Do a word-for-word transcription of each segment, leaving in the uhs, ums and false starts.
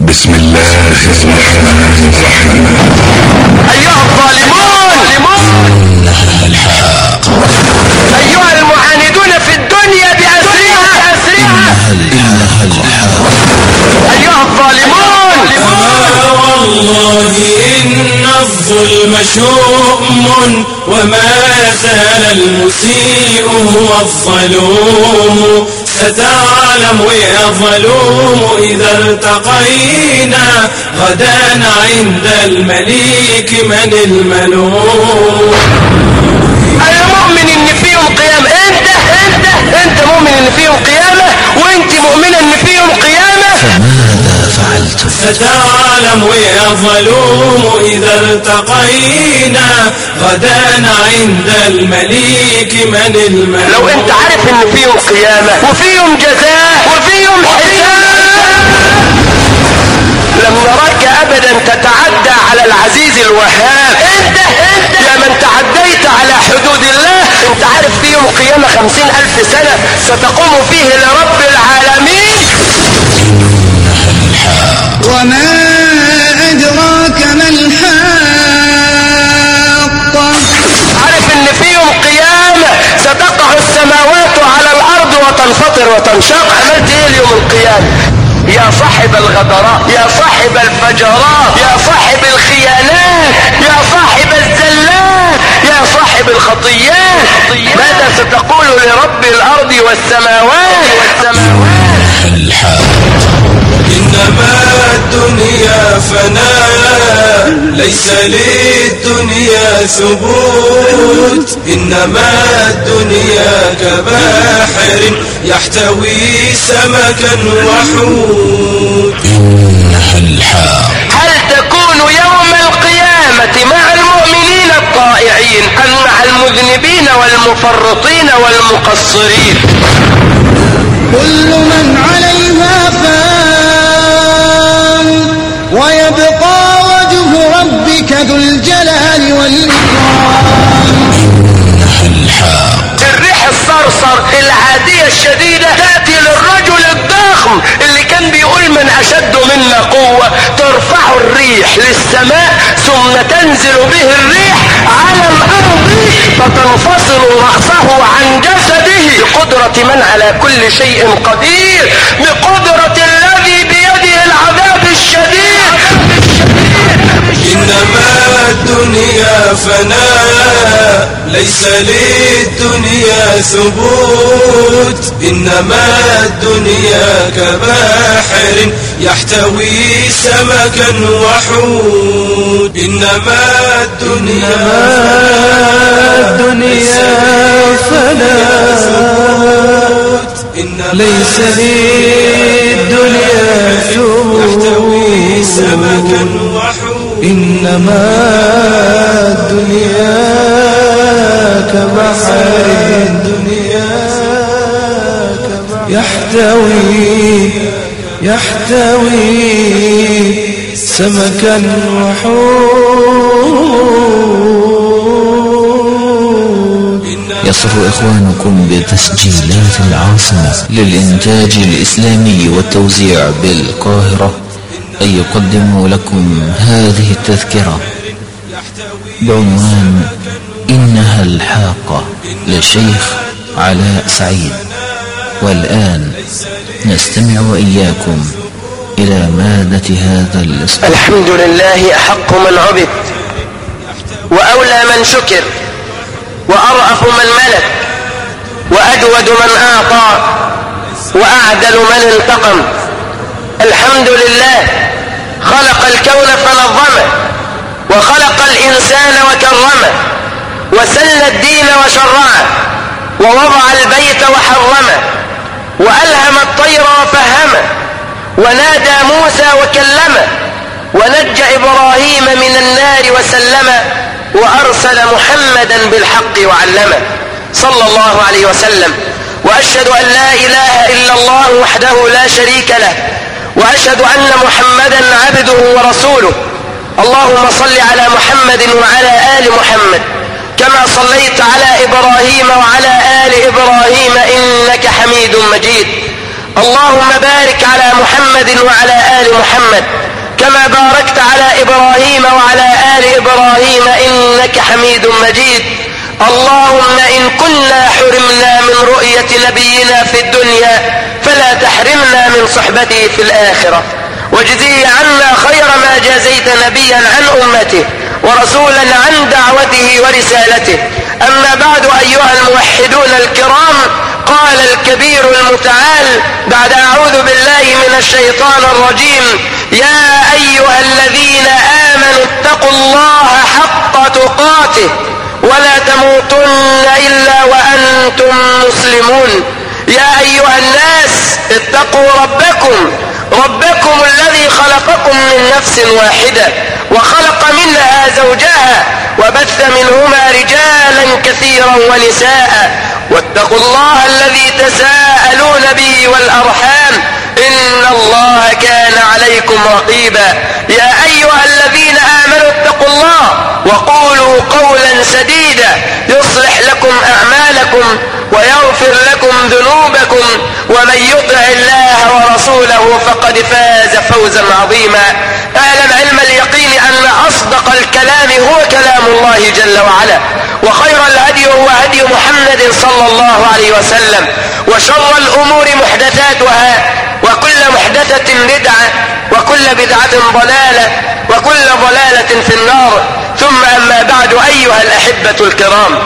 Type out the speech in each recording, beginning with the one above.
بسم الله الرحمن الرحيم. أيها الظالمون، إنها الحق. أيها المعاندون في الدنيا بأسرها، إنها الحق. أيها الظالمون، والله إن الظلم شؤم وما زال المسيء هو الظلوم. ستعلم يا ظلوم إذا التقينا غدا عند المليك من الملوم. المؤمن إن فيهم قيامة. أنت أنت أنت مؤمن إن فيهم قيامة، وأنت مؤمنة إن فيهم قيامة. فماذا فعلتم؟ ستعلم يا ظلوم إذا التقينا غدا عند المليك من الملوك. لو أنت عارف إن فيهم قيامة وفيهم جزاء وفيهم حساب، لم نراك أبدا تتعدى على العزيز الوهاب. أنت أنت يا من تعديت على حدود الله. أنت عارف فيهم قيامة خمسين ألف سنة ستقوم فيه لرب العالمين. وما أدراك ما الحاقة. عارف ان فيهم قيامة ستقع السماوات على الارض وتنفطر وتنشق. عملت ايه اليوم القيامة يا صاحب الغدرات، يا صاحب الفجرات، يا صاحب الخيانات، يا صاحب الزلات، يا صاحب الخطيات؟ ماذا ستقول لرب الارض والسماوات والسماوات؟ إنما الدنيا فناء ليس للدنيا ثبوت. إنما الدنيا كبحر يحتوي سمكا وحوت. إنها الحق. هل تكون يوم القيامة مع المؤمنين الطائعين أم مع المذنبين والمفرطين والمقصرين؟ كل من عليها فان ويبقى وجه ربك ذو الجلال والإكرام. إنها الحق. الريح الصرصر العادية الشديدة تأتي للرجل الضخم اللي كان بيقول من أشد منا قوة، ترفع الريح للسماء ثم تنزل به الريح على الأرض فتنفصل رأسه عن جسده بقدرة من على كل شيء قدير، بقدرة الذي بيده العذاب الشديد. إنما الدنيا فناء ليس للدنيا ثبوت. إنما الدنيا كبحر يحتوي سمكا وحوت. إنما الدنيا فناء ليس للدنيا يحتوي سمكا وحوت. إنما الدنيا كبحر يحتوي يحتوي سمكا وحوت. يسر إخوانكم بتسجيلات العاصمة للإنتاج الإسلامي والتوزيع بالقاهرة أن يقدموا لكم هذه التذكرة بعنوان إنها الحاقة للشيخ علاء سعيد. والآن نستمع وإياكم إلى مادة هذا الإصدار. الحمد لله أحق من عبد وأولى من شكر وأرأف من ملك وأجود من أعطى وأعدل من انتقم. الحمد لله خلق الكون فنظمه وخلق الإنسان وكرمه وسل الدين وشرعه ووضع البيت وحرمه وألهم الطير وفهمه ونادى موسى وكلمه ونجى إبراهيم من النار وسلمه وأرسل محمدا بالحق وعلمه صلى الله عليه وسلم. وأشهد أن لا إله إلا الله وحده لا شريك له، وأشهد أن محمدا عبده ورسوله. اللهم صل على محمد وعلى آل محمد كما صليت على إبراهيم وعلى آل إبراهيم إنك حميد مجيد. اللهم بارك على محمد وعلى آل محمد كما باركت على إبراهيم وعلى آل إبراهيم إنك حميد مجيد. اللهم إن كنا حرمنا من رؤية نبينا في الدنيا فلا تحرمنا من صحبته في الآخرة، واجزيه عنا خير ما جازيت نبيا عن أمته ورسولا عن دعوته ورسالته. أما بعد أيها الموحدون الكرام، قال الكبير المتعال بعد أعوذ بالله من الشيطان الرجيم: يا أيها الذين آمنوا اتقوا الله حق تقاته ولا تموتن إلا وأنتم مسلمون. يا أيها الناس اتقوا ربكم ربكم الذي خلقكم من نفس واحدة وخلق منها زوجها وبث منهما رجالا كثيرا ونساء، واتقوا الله الذي تساءلون به والأرحام إن الله كان عليكم رقيبا. يا أيها الذين آمنوا اتقوا الله وقولوا قولا سديدا يصلح لكم أعمالكم ويغفر لكم ذنوبكم، ومن يطع الله ورسوله فقد فاز فوزا عظيما. اعلم علم اليقين أن أصدق الكلام هو كلام الله جل وعلا، وخير الهدي هو هدي محمد صلى الله عليه وسلم، وشر الأمور محدثاتها وكل محدثة بدعة وكل بدعة ضلالة وكل ضلالة في النار. ثم أما بعد أيها الأحبة الكرام،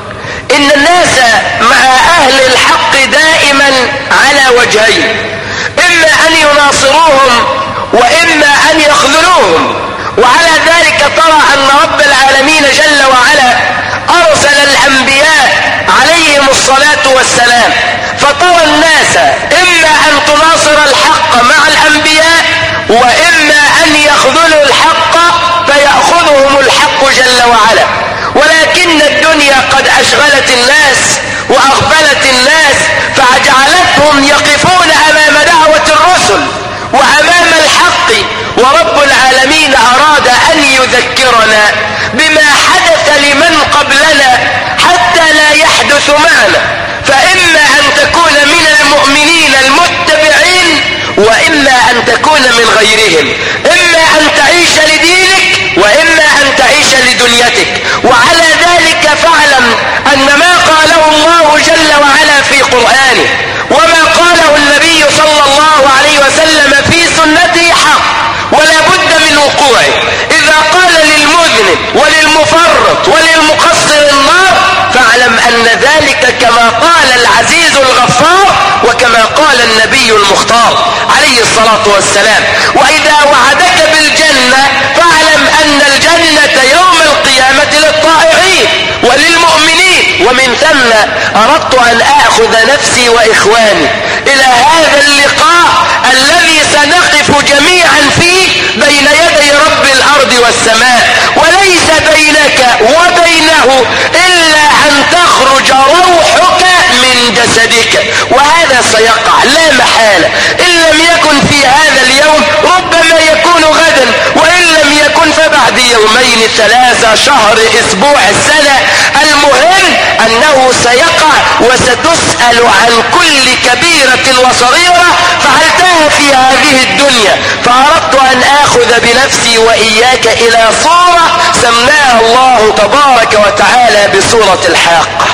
إن الناس مع أهل الحق دائما على وجهين: إما أن يناصروهم وإما أن يخذلوهم. وعلى ذلك ترى أن رب العالمين جل وعلا أرسل الأنبياء عليهم الصلاة والسلام، فترى الناس إما أن تناصر الحق مع الأنبياء وإما أن يخذلوا الحق فيأخذهم الحق جل وعلا. ولكن الدنيا قد أشغلت الناس وأغفلت الناس فجعلتهم يقفون أمام دعوة الرسل وأمام الحق. ورب العالمين أراد أن يذكرنا بما حدث لمن قبلنا حتى لا يحدث معنا، فإما أن تكون من المؤمنين المتبعين وإما أن تكون من غيرهم، إما أن تعيش لدينك وإما أن تعيش لدنيتك. وعلى ذلك فاعلم أن ما قاله الله جل وعلا في قرآنه وما قاله النبي صلى الله عليه وسلم في سنته حق ولا بد من وقوعه. إذا قال للمذنب وللمفرط وللمقصر النار فاعلم أن ذلك كما قال العزيز الغفار وكما قال النبي المختار عليه الصلاة والسلام. وإذا وعدك بالجنة فاعلم أن الجنة يوم القيامة للطائعين وللمؤمنين. ومن ثم أردت أن آخذ نفسي وإخواني إلى هذا اللقاء الذي سنقف جميعا فيه بين يدي رب الأرض والسماء، وليس بينك وبينه إلا أن تخرج روحك من جسدك، وهذا سيقع لا محالة. إن لم يكن في هذا اليوم ربما يكون غدا، وإن لم يكن فبعد يومين ثلاثة شهر أسبوع السنة. المهم أنه سيقع وستسأل عن كل كبيرة وصغيرة فعلتها في هذه الدنيا. فأردت أن آخذ بنفسي وإياك إلى صورة سماها الله تبارك وتعالى بصورة الحاقة.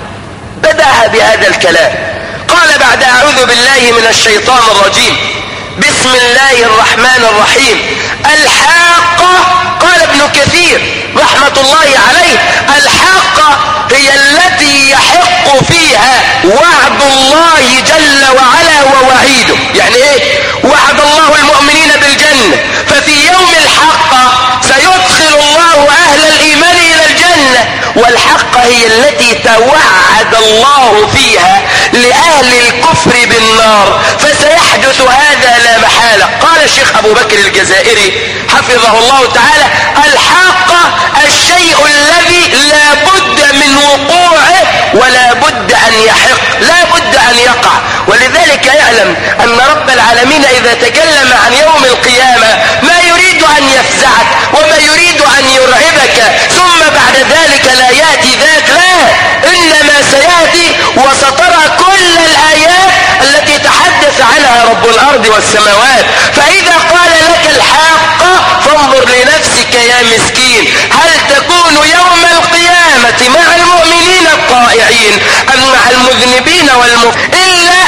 بدأها بهذا الكلام، قال بعد أعوذ بالله من الشيطان الرجيم: بسم الله الرحمن الرحيم. الحاقة، قال ابن كثير رحمة الله عليه: الحاقة هي التي يحق فيها وعد الله جل وعلا ووعيده. يعني ايه؟ وعد الله المؤمنين بالجنة، ففي يوم الحاقة سيدخل الله أهل الإيمان إلى الجنة، والحاقة هي التي توعد الله فيها لأهل الكفر بالنار، فسيحدث هذا لا محالة. قال الشيخ أبو بكر الجزائري حفظه الله تعالى: الحاقة الشيء الذي لا بد من وقوعه ولا بد أن يحق، لا بد أن يقع. ولذلك يعلم أن رب العالمين إذا تكلم عن يوم القيامة ما يريد أن يفزعك وما يريد أن يرعبك ثم بعد ذلك لا يأتي ذاك، لا، إنما سيأتي وسترى كل الآيات التي تحدث عن رب الأرض والسماوات. فإذا قال لك الحق فانظر لنفسك يا مسكين، هل تكون يوم القيامة مع المؤمنين الطائعين أم مع المذنبين والمؤمنين؟ إلا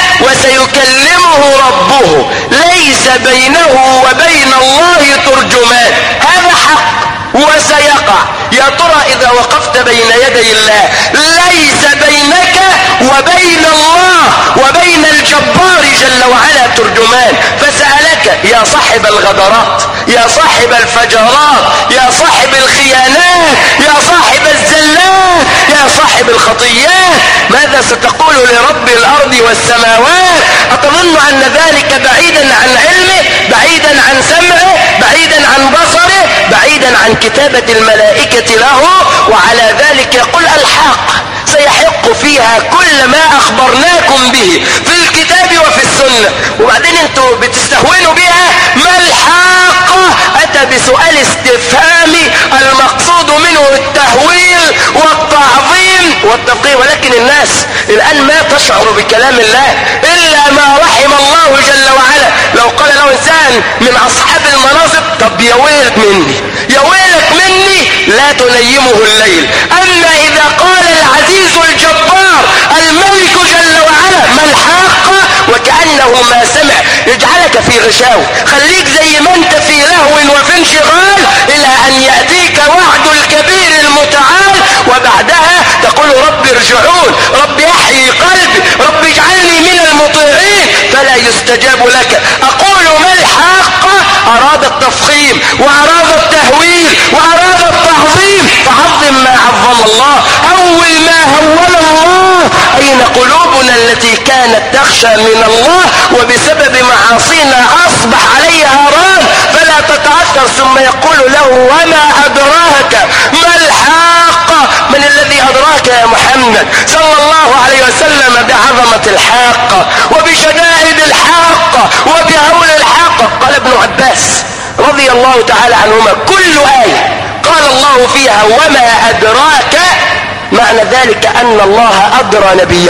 وسيكلمه ربه ليس بينه وبين الله ترجمان. هذا حق وسيقع. يا ترى إذا وقفت بين يدي الله ليس بينك وبين الله وبين الجبار جل وعلا ترجمان، فسألك يا صاحب الغدرات، يا صاحب الفجرات، يا صاحب الخيانات، يا صاحب الزلات، يا صاحب الخطيات، ماذا ستقول لرب الأرض والسماوات؟ أتظن أن ذلك بعيدا عن علمه، بعيدا عن سمعه، بعيدا عن بصره، بعيدا عن كتابة الملائكة له؟ وعلى ذلك يقول الحق سيحق فيها كل ما أخبرناكم به في الكتاب وفي السنة. وبعدين انتوا بتستهونوا بها. ما الحق؟ أتى بسؤال استفهامي المقصود منه التهويل والتعظيم والتفقيه، ولكن الناس الآن ما تشعر بكلام الله إلا ما رحم الله جل وعلا. لو قال له إنسان من أصحاب المناصب طب يا ويلك مني يا ويلك مني لا تنيمه الليل. أما إذا قال العزيز الجبار الملك جل وعلا ما الحق وكأنه ما سمع، يجعلك في غشاوة، خليك زي ما انت في لهو وفي انشغال إلى أن يأتيك وعد الكبير المتعال، وبعدها تقول رب ارجعون، رب احيي قلبي، رب اجعلني من المطيعين، فلا يستجاب لك. أقول ما الحق؟ أراد التفخيم وأراد التهويل وأراد التعظيم، فعظم ما عظم الله، أول ما هول الله. أين قلوبنا التي كانت تخشى من الله وبسبب معاصينا أصبح عليها ران فلا تتأثر؟ ثم يقول له وما أدراك ما الحق؟ من الذي أدراك يا محمد صلى الله عليه وسلم بعظمة الحق وبشدائد الحق وبهول الحق؟ قال ابن عباس رضي الله تعالى عنهما كل آية قال الله فيها وما أدراك معنى ذلك أن الله أدرى نبيه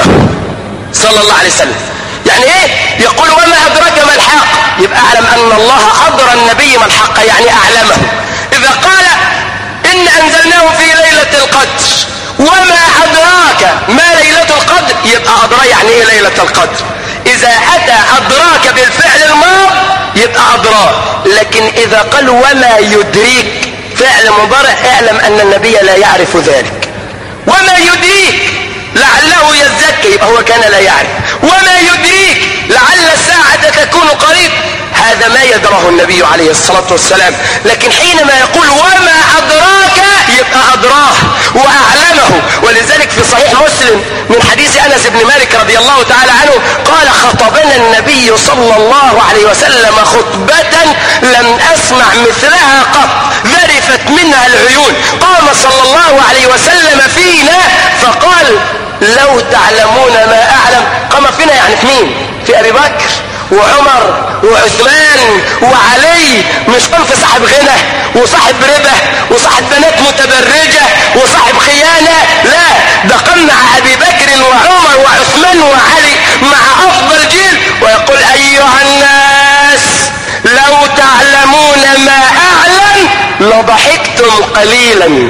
صلى الله عليه وسلم. يعني ايه يقول وما أدراك ما الحق؟ يبقى أعلم أن الله أدرى النبي ما الحق، يعني أعلمه. إذا قال إن أنزلناه في ليلة القدر وما أدراك ما ليلة القدر، يبقى أدرى يعني ايه ليلة القدر. إذا أتى أدراك بالفعل الماضي يبقى أدرى، لكن إذا قال وما يدريك فعل مضارع اعلم أن النبي لا يعرف ذلك. وما يدريك لعله يزكى، يبقى هو كان لا يعرف. وما يدريك لعل الساعة تكون قريب، هذا ما يدراه النبي عليه الصلاة والسلام. لكن حينما يقول وما أدراك يبقى أدراه وأعلمه. ولذلك في صحيح مسلم من حديث أنس بن مالك رضي الله تعالى عنه قال خطبنا النبي صلى الله عليه وسلم خطبة لم أسمع مثلها قط ذرفت منها العيون. قام صلى الله عليه وسلم فينا فقال لو تعلمون ما أعلم. قام فينا يعني في مين؟ في أبي بكر وعمر وعثمان وعلي. مش قام في صاحب غنى وصاحب ربا وصاحب بنات متبرجة وصاحب خيانة، لا، ده قام مع أبي بكر وعمر وعثمان وعلي مع أفضل جيل ويقول أيها الناس لو تعلمون ما أعلم لضحكتم قليلا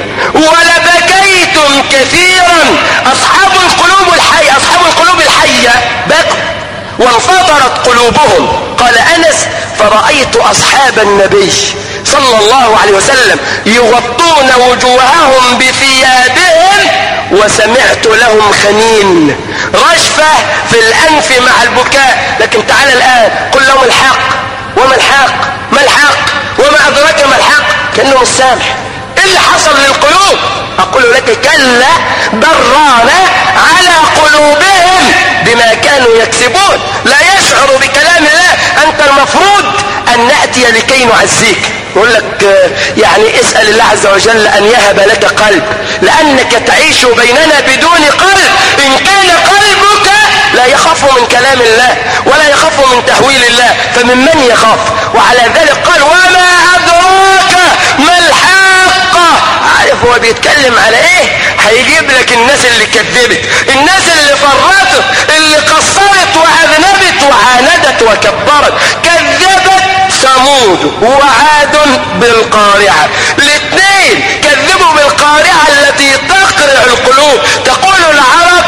ولبكيتم كثيرا. أصحاب القلوب الحية أصحاب القلوب الحية بكوا وانفطرت قلوبهم. قال أنس فرأيت أصحاب النبي صلى الله عليه وسلم يغطون وجوههم بثيابهم وسمعت لهم خنين رشفة في الأنف مع البكاء. لكن تعال الآن قل لهم الحق. وما الحق؟ ما الحق؟ وما أدراك ما الحق؟ كأنه مش سامع. إيه اللي حصل للقلوب؟ أقول لك كلا بران على قلوبهم بما كانوا يكسبون. لا يشعر بكلام الله. أنت المفروض أن نأتي لكي نعزيك. يقول لك يعني اسأل الله عز وجل أن يهب لك قلب، لأنك تعيش بيننا بدون قلب. إن كان قلبك لا يخاف من كلام الله ولا يخاف من تهويل الله فمن من يخاف؟ وعلى ذلك قال وما أدراك ما الحق. عارف هو بيتكلم على ايه؟ هيجيب لك الناس اللي كذبت، الناس اللي فرطت، اللي قصرت واذنبت وعاندت وكبرت. كذبت ثمود وعاد بالقارعة، الاثنين كذبوا بالقارعة التي تقرع القلوب. تقول العرب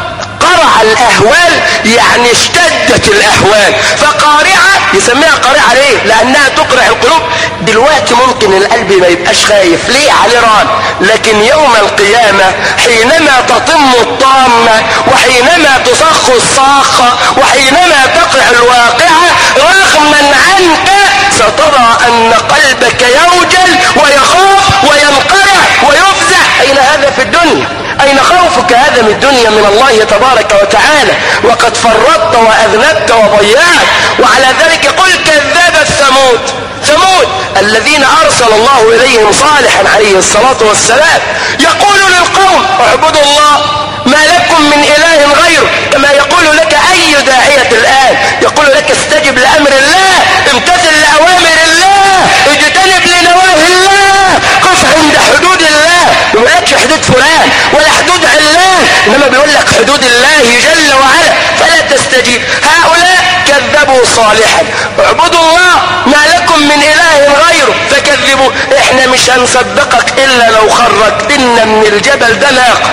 قرع الاهوال يعني اشتدت الاهوال، فقارعة يسميها قارعة ليه؟ لانها تقرع القلوب. دلوقتي ممكن القلب ما يبقاش خايف ليه عليه ران، لكن يوم القيامة حينما تطم الطامة وحينما تصخ الصاخة وحينما تقع الواقعة رغما عنك سترى ان قلبك يوجل ويخاف وينقرع ويفزع. اين هذا في الدنيا؟ اين خوفك هذا من الدنيا من الله تبارك وتعالى؟ وقد فرطت واذنبت وضيعت. وعلى ذلك يقول كذبت ثمود، ثمود الذين ارسل الله اليهم صالحا عليه الصلاة والسلام، يقول للقوم اعبدوا الله ما لكم من اله غيره، كما يقول لك اي داعية الان، يقول لك استجب لامر الله، امتثل لاوامر الله، اجتنب لنواهي الله، قف عند حدود الله. ما بيقولكش حدود فلان ولا حدود علان، انما بيقول لك حدود الله جل وعلا، فلا تستجيب. هؤلاء كذبوا صالحا، اعبدوا الله ما لكم من اله غيره فكذبوا. احنا مش هنصدقك الا لو خرجتنا من الجبل ده ناقة،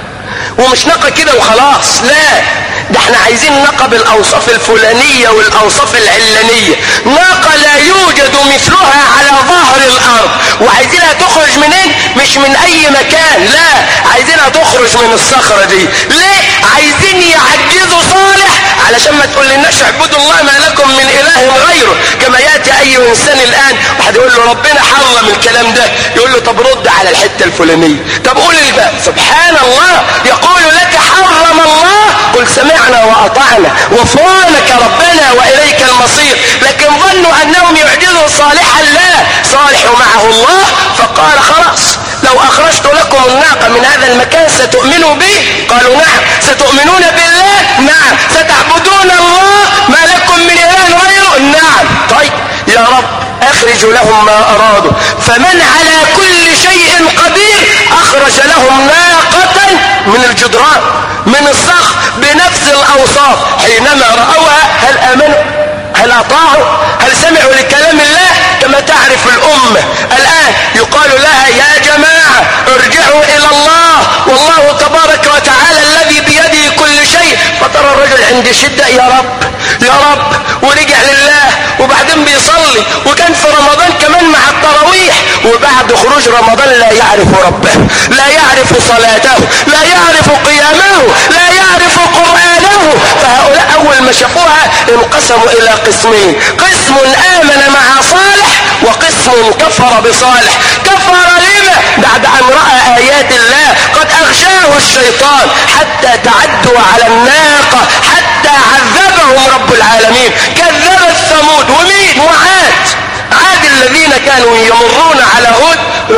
ومش ناقة كده وخلاص، لا، ده احنا عايزين ناقة بالاوصاف الفلانية والاوصاف العلانية، ناقة لا يوجد مثلها على ظهر الارض. وعايزينها تخرج منين؟ مش من اي مكان، لا، عايزينها تخرج من الصخرة دي. ليه؟ عايزين يعجزوا صالح علشان ما تقول لناش اعبدوا الله ما لكم من اله غيره. كما ياتي اي انسان الان واحد يقول له ربنا حرم الكلام ده، يقول له طب رد على الحتة الفلانية، طب قول الباء. سبحان الله، يقول لك حرم الله، قل سمعنا واطعنا غفرانك ربنا واليك المصير. لكن ظنوا انهم يعجزوا صالحا، لا، صالح معه الله، فقال خلاص لو اخرجت لكم الناقة من هذا المكان ستؤمنوا بي؟ قالوا نعم. ستؤمنون بالله؟ نعم. ستعبدون الله ما لكم من اله غيره؟ نعم. طيب يا رب اخرج لهم ما ارادوا، فمن على كل شيء قدير اخرج لهم ناقة من الجدران من الصخر بنفس الاوصاف. حينما رأوها هل امنوا؟ هل اطاعوا؟ هل سمعوا لكلام الله؟ كما تعرف الامة الان يقال لها يا جماعة ارجعوا الى الله، والله تبارك وتعالى الذي بيده كل شيء. فترى الرجل عند شدة يا رب يا رب، ورجع لله، وبعدين بيصلي، وكان في رمضان كمان مع التراويح، وبعد خروج رمضان لا يعرف ربه، لا يعرف صلاته، لا يعرف قيامه، لا يعرف قرآنه. فهؤلاء اول ما شافوها انقسموا الى قسمين، قسم امن مع صالح وقسم كفر بصالح. كفر لما؟ بعد ان رأى ايات الله قد اغشاه الشيطان حتى تعدوا على الناقة، حتى عذبهم رب العالمين. كذبت ثمود ومين؟ وعاد. عاد الذين كانوا يمرون على هود،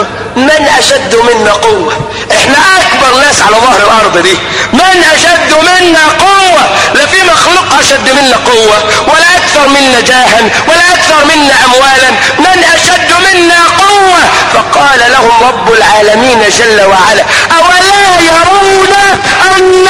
من اشد منا قوة؟ احنا اكبر ناس على ظهر الارض دي، من اشد منا قوة؟ لا في مخلوق اشد منا قوة، ولا اكثر منا جاها، ولا اكثر منا اموالا، من اشد منا قوة؟ فقال لهم رب العالمين جل وعلا اولا يرون ان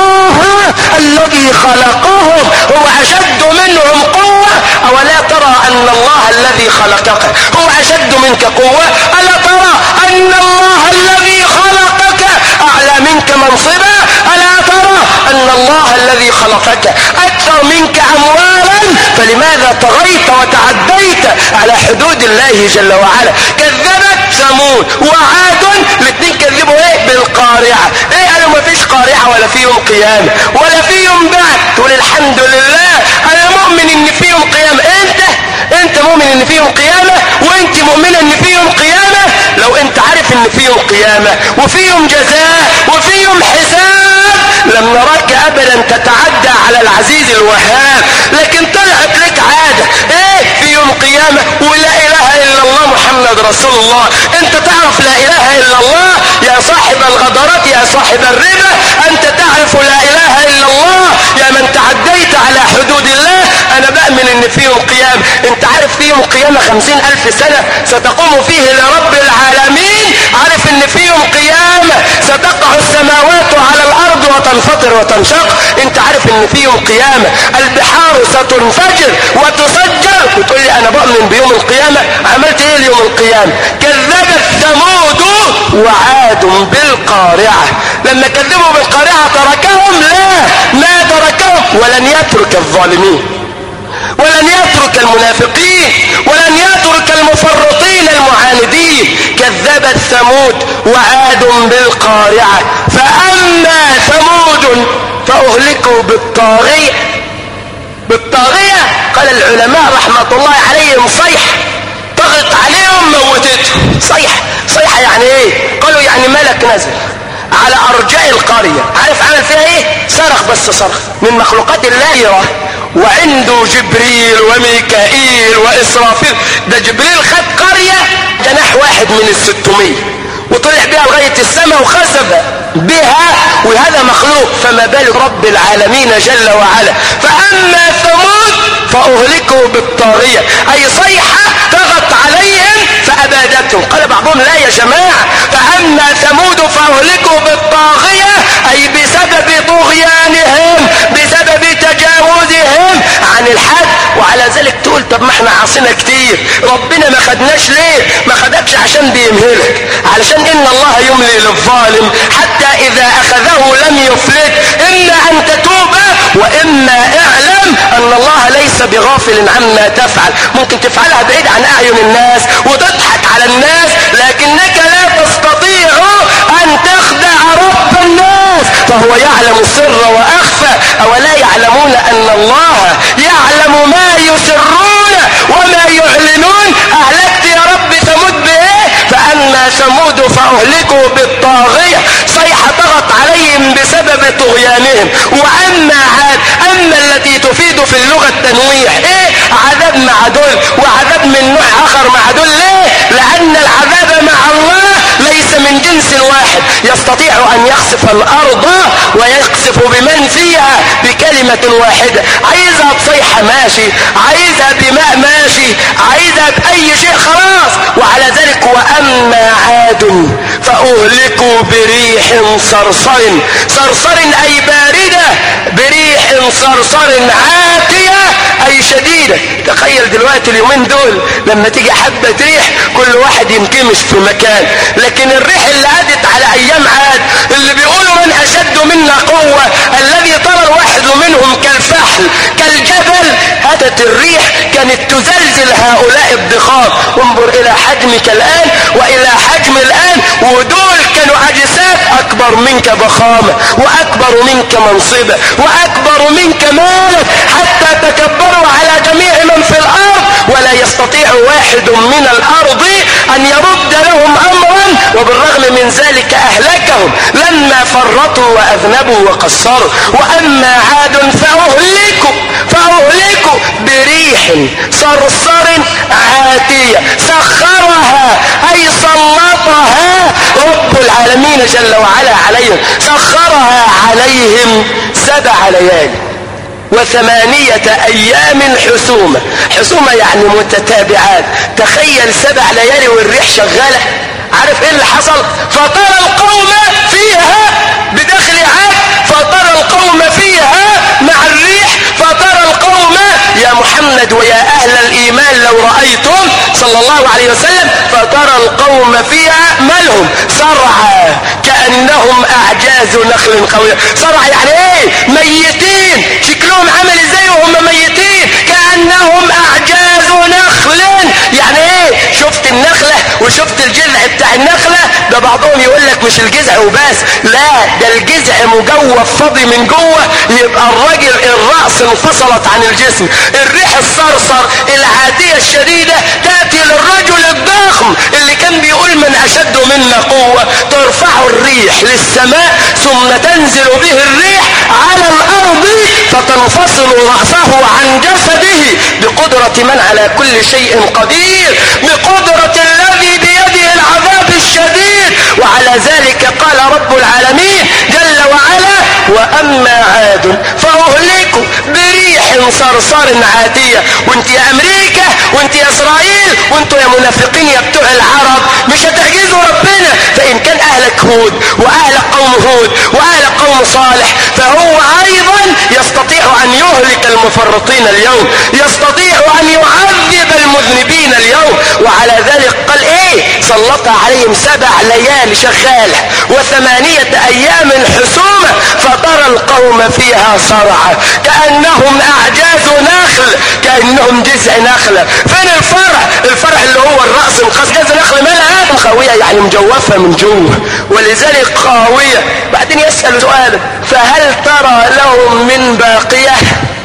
الله الذي خلقهم هو اشد منهم قوة؟ اولا ترى ان الله الذي خلقك هو اشد منك قوة؟ الا ترى ان الله الذي خلقك اعلى منك منصبا؟ الا ترى ان الله الذي خلقك اكثر منك اموالا؟ فلماذا طغيت وتعديت على حدود الله جل وعلا؟ كذبت ثمود وعاد، الاثنين كذبوا ايه؟ بالقارعة. ايه؟ قالوا ما فيش قارعة ولا في يوم قيامة ولا في يوم بعد. تقول الحمد لله انا مؤمن ان في يوم قيامة. انت انت مؤمن ان في يوم قيامة، وانت مؤمنة ان في يوم قيامة. لو انت عارف ان في يوم قيامة وفي يوم جزاء وفي يوم حساب لم نراك ابدا تتعدى على العزيز الوهاب. لكن طلعت لك عادة ايه؟ في يوم قيامة ولا اله الا الله محمد رسول الله. انت تعرف لا اله الا الله يا صاحب الغدرات، يا صاحب الربا، انت تعرف لا اله الا الله يا من تعديت على حدود الله. انا بأمن ان في يوم قيامة. انت عارف في يوم قيامة خمسين الف سنة ستقوم فيه لرب العالمين؟ عارف ان في يوم قيامة ستقع السماوات على الارض وتنفطر وتنشق. انت عارف ان في يوم قيامة البحار ستنفجر وتسجر، وتقول لي انا بؤمن بيوم القيامة. عملت ايه ليوم القيامة؟ كذبت ثمود وعاد بالقارعة. لما كذبوا بالقارعة تركهم؟ لا، ما تركهم، ولن يترك الظالمين، ولن يترك المنافقين، ولن يترك المفرطين المعاندين. كذبت ثمود وعاد بالقارعة. فأما ثمود فأهلكوا بالطاغية. بالطاغية قال العلماء رحمة الله عليهم صيحة طغت عليهم موتتهم. صيحة صيحة يعني ايه؟ قالوا يعني ملك نزل على ارجاء القرية. عارف عمل فيها ايه؟ صرخ، بس صرخ من مخلوقات الله يراه، وعنده جبريل وميكائيل واسرافيل. ده جبريل خد قرية جناح واحد من الستمية وطلع بها لغاية السماء وخسف بها، وهذا مخلوق، فما بال رب العالمين جل وعلا. فأما ثمود فأهلكوا بالطاغية، أي صيحة طغت عليهم فأبادتهم. قال بعضهم لا يا جماعة، فأما ثمود فأهلكوا بالطاغية أي بسبب طغيانهم، بسبب تجاوزهم عن الحد. وعلى ذلك تقول طب ما احنا عاصينا كتير، ربنا ما خدناش ليه؟ ما خدكش عشان بيمهلك، علشان ان الله يملي للظالم حتى اذا اخذه لم يفلت. اما ان تتوب واما اعلم ان الله ليس بغافل عما تفعل. ممكن تفعلها بعيد عن اعين الناس وتضحك على الناس، لكنك لا تستطيع ان تخدع رب الناس، فهو يعلم السر واخفى. اولا يعلمون ان الله يعلم ما يسرون وما يعلنون. اهلكت يا رب ثمود بايه؟ فاما ثمود فاهلكوا بالطاغية، صيحة طغت عليهم بسبب طغيانهم. واما عاد، اما التي تفيد في اللغة التنويع، ايه؟ عذاب مع دول وعذاب من نوع اخر مع دول. ليه؟ لان العذاب مع الله ليس من جنس واحد. يستطيع ان يخسف الارض ويقذف بمن فيها بكلمة واحدة. عايزها بصيحة ماشي، عايزها بماء ماشي، عايزها بأي شيء خلاص. وعلى ذلك وأما عاد فأهلكوا بريح صرصر. صرصر أي باردة، بريح صرصر عاتية أي شديدة. تخيل دلوقتي اليومين دول لما تيجي حبة ريح كل واحد ينكمش في مكان، لكن الريح اللي عادت على أيام عاد اللي بيقولوا من أشد منا قوة، الذي ترى الواحد منهم كالفحل كالجبل، هاتت الريح كانت تزلزل هؤلاء الضخام. انظر إلى حجمك الآن وإلى حجم الآن، ودول كانوا أجساد أكبر منك ضخامة وأكبر منك منصبة وأكبر منك مالا، حتى تكبروا على جميع من في الأرض، ولا يستطيع واحد من الأرض أن يرد لهم أمرا، وبالرغم من ذلك أهلكهم لما فرطوا وأذنبوا وقصروا. وأما عاد فأهلكوا فأهلكوا بريح صرصر عاتية سخرها أي سلطها رب العالمين جل وعلا عليهم، سخرها عليهم سبع ليالي وثمانية أيام حسومة. حسومة يعني متتابعات. تخيل سبع ليالي والريح شغالة. عارف ايه اللي حصل؟ فترى القوم فيها بداخل عاد، فترى القوم فيها مع الريح، فترى القوم يا محمد ويا أهل الإيمان لو رأيتم صلى الله عليه وسلم، فترى القوم فيها مالهم صرعى كأنهم أعجاز نخل قوية. صرع يعني ايه؟ ميتين، شكلهم عمل ازاي وهم ميتين؟ كأنهم أعجاز نخل. يعني ايه؟ شفت النخلة وشفت الجذع بتاع النخلة ده، بعضهم يقول لك مش الجذع وبس، لا ده الجذع مجوف فاضي من جوه، يبقى الراجل الرأس انفصلت عن الجسم. الريح الصرصر العاتية الشديدة تأتي للرجل الضخم اللي كان بيقول من أشد منا قوة، ترفع الريح للسماء ثم تنزل به الريح على الأرض فتنفصل رأسه عن جسده بقدرة من على كل شيء قدير، بقدرة الذي بيده العذاب الشديد. وعلى ذلك قال رب العالمين جل وعلا وأما عاد فأهلكوا بريح من صرصار عاتية. وانت يا امريكا وانت يا اسرائيل وانتوا يا منافقين يا بتوع العرب مش هتعجزوا ربنا. فان كان اهلك هود واهل قوم هود واهل قوم صالح فهو ايضا يستطيع ان يهلك المفرطين اليوم، يستطيع ان يعذب المذنبين اليوم. وعلى ذلك قال ايه؟ سلط عليهم سبع ليالي شغالة وثمانية ايام حسومة فترى القوم فيها صرعى كأنهم اعجاز نخل، كأنهم جذع نخلة. فين الفرع؟ الفرع اللي هو الرأس الخاص. جذع نخلة مالها خاوية يعني مجوفة من جوه، ولذلك خاوية. بعدين يسأل سؤال فهل ترى لهم من باقية؟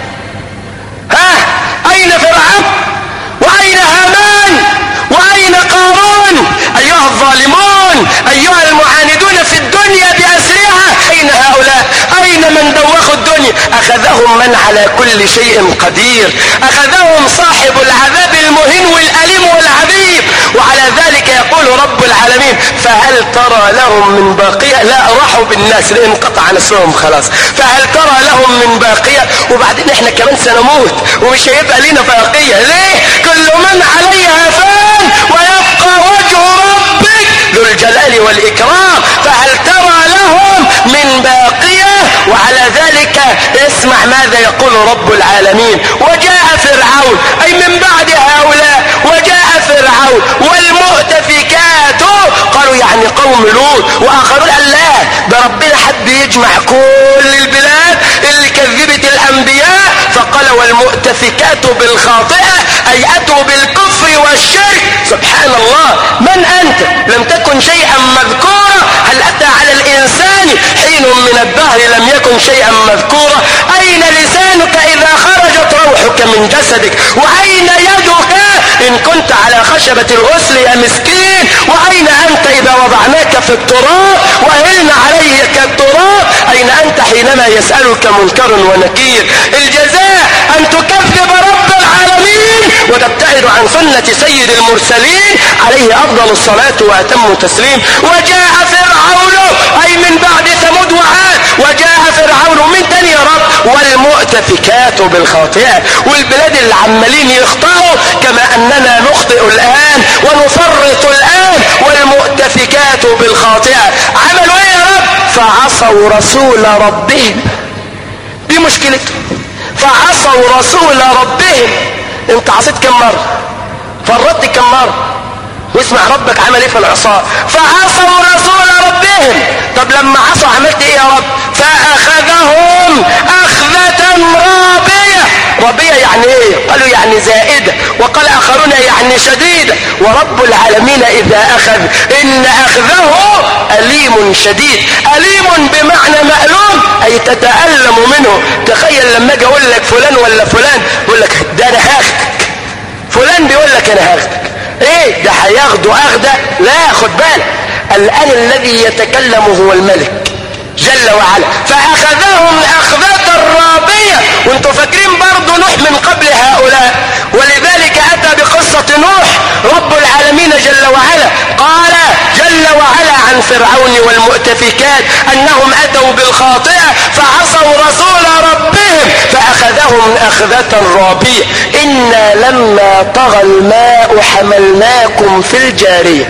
ها اين فرعون واين هامان واين قارون؟ ايها الظالمون ايها المعاندون في الدنيا بأسرها، اين هؤلاء؟ اين من دوخوا الدنيا؟ اخذهم من على كل شيء قدير، اخذهم صاحب العذاب المهين والأليم والعذيب. وعلى ذلك يقول رب العالمين فهل ترى لهم من باقية؟ لا راحوا بالناس لان قطع نسلهم خلاص. فهل ترى لهم من باقية؟ وبعدين احنا كمان سنموت ومش هيبقى لنا باقية. ليه؟ كل من عليها فان ويبقى وجه ربك ذو الجلال والإكرام. فهل ترى لهم من باقية؟ وعلى ذلك اسمع ماذا يقول رب العالمين وجاء فرعون أي من بعد هؤلاء وجاء فرعون والمؤتفكات قالوا يعني قوم لوط. وآخرون قال لا ده ربنا حب يجمع كل البلاد اللي كذبت الأنبياء فقال والمؤتفكات بالخاطئة أي أتوا بالكفر والشرك. سبحان الله، من أنت؟ لم تكن شيئا مذكورا. هل أتى على الإنسان حين من الدهر لم يكن شيئا مذكورا؟ أين لسانك إذا خرجت روحك من جسدك؟ وأين يدك إن كنت على خشبة الغسل يا مسكين؟ وأين أنت إذا وضعناك في التراب وهلنا عليك التراب؟ أين أنت حينما يسألك منكر ونكير؟ الجزاء أن تكذب رب العالمين وتبتعد عن سنة سيد المرسلين عليه أفضل الصلاة وأتم التسليم. وجاء فرعون أي من بعد ثمود وعاد وجاء فرعون من تاني يا رب والمؤتفكات بالخاطئة. والبلاد اللي عمالين يخطئوا كما أننا نخطئ الآن ونفرط الآن. والمؤتفكات بالخاطئة عملوا ايه يا رب؟ فعصوا رسول ربهم. دي مشكلتهم، فعصوا رسول ربهم. انت عصيت كم مرة؟ فرطت كم مرة؟ واسمع ربك عمل ايه في العصاة. فعصوا رسول ربهم. طب لما عصوا عملت ايه يا رب؟ فاخذهم اخذة رابية. رابية يعني ايه؟ قالوا يعني زائدة، وقال اخرون يعني شديدة. ورب العالمين اذا اخذ ان اخذه اليم شديد. اليم بمعنى مألوم اي تتألم منه. تخيل لما اجي اقول لك فلان ولا فلان يقول لك ده انا هاخدك، فلان بيقول لك انا هاخدك. ايه ده هياخدوا اخده؟ لا خد بالك، الان الذي يتكلم هو الملك جل وعلا. فاخذهم اخذة رابية. وانتوا فاكرين برضو نوح من قبل هؤلاء، ولذلك اتى بقصة نوح رب العالمين جل وعلا. قال جل وعلا عن فرعون والمؤتفكات انهم اتوا بالخاطئة فعصوا رسول ربهم فاخذهم اخذة رابية. انا لما طغى الماء حملناكم في الجارية.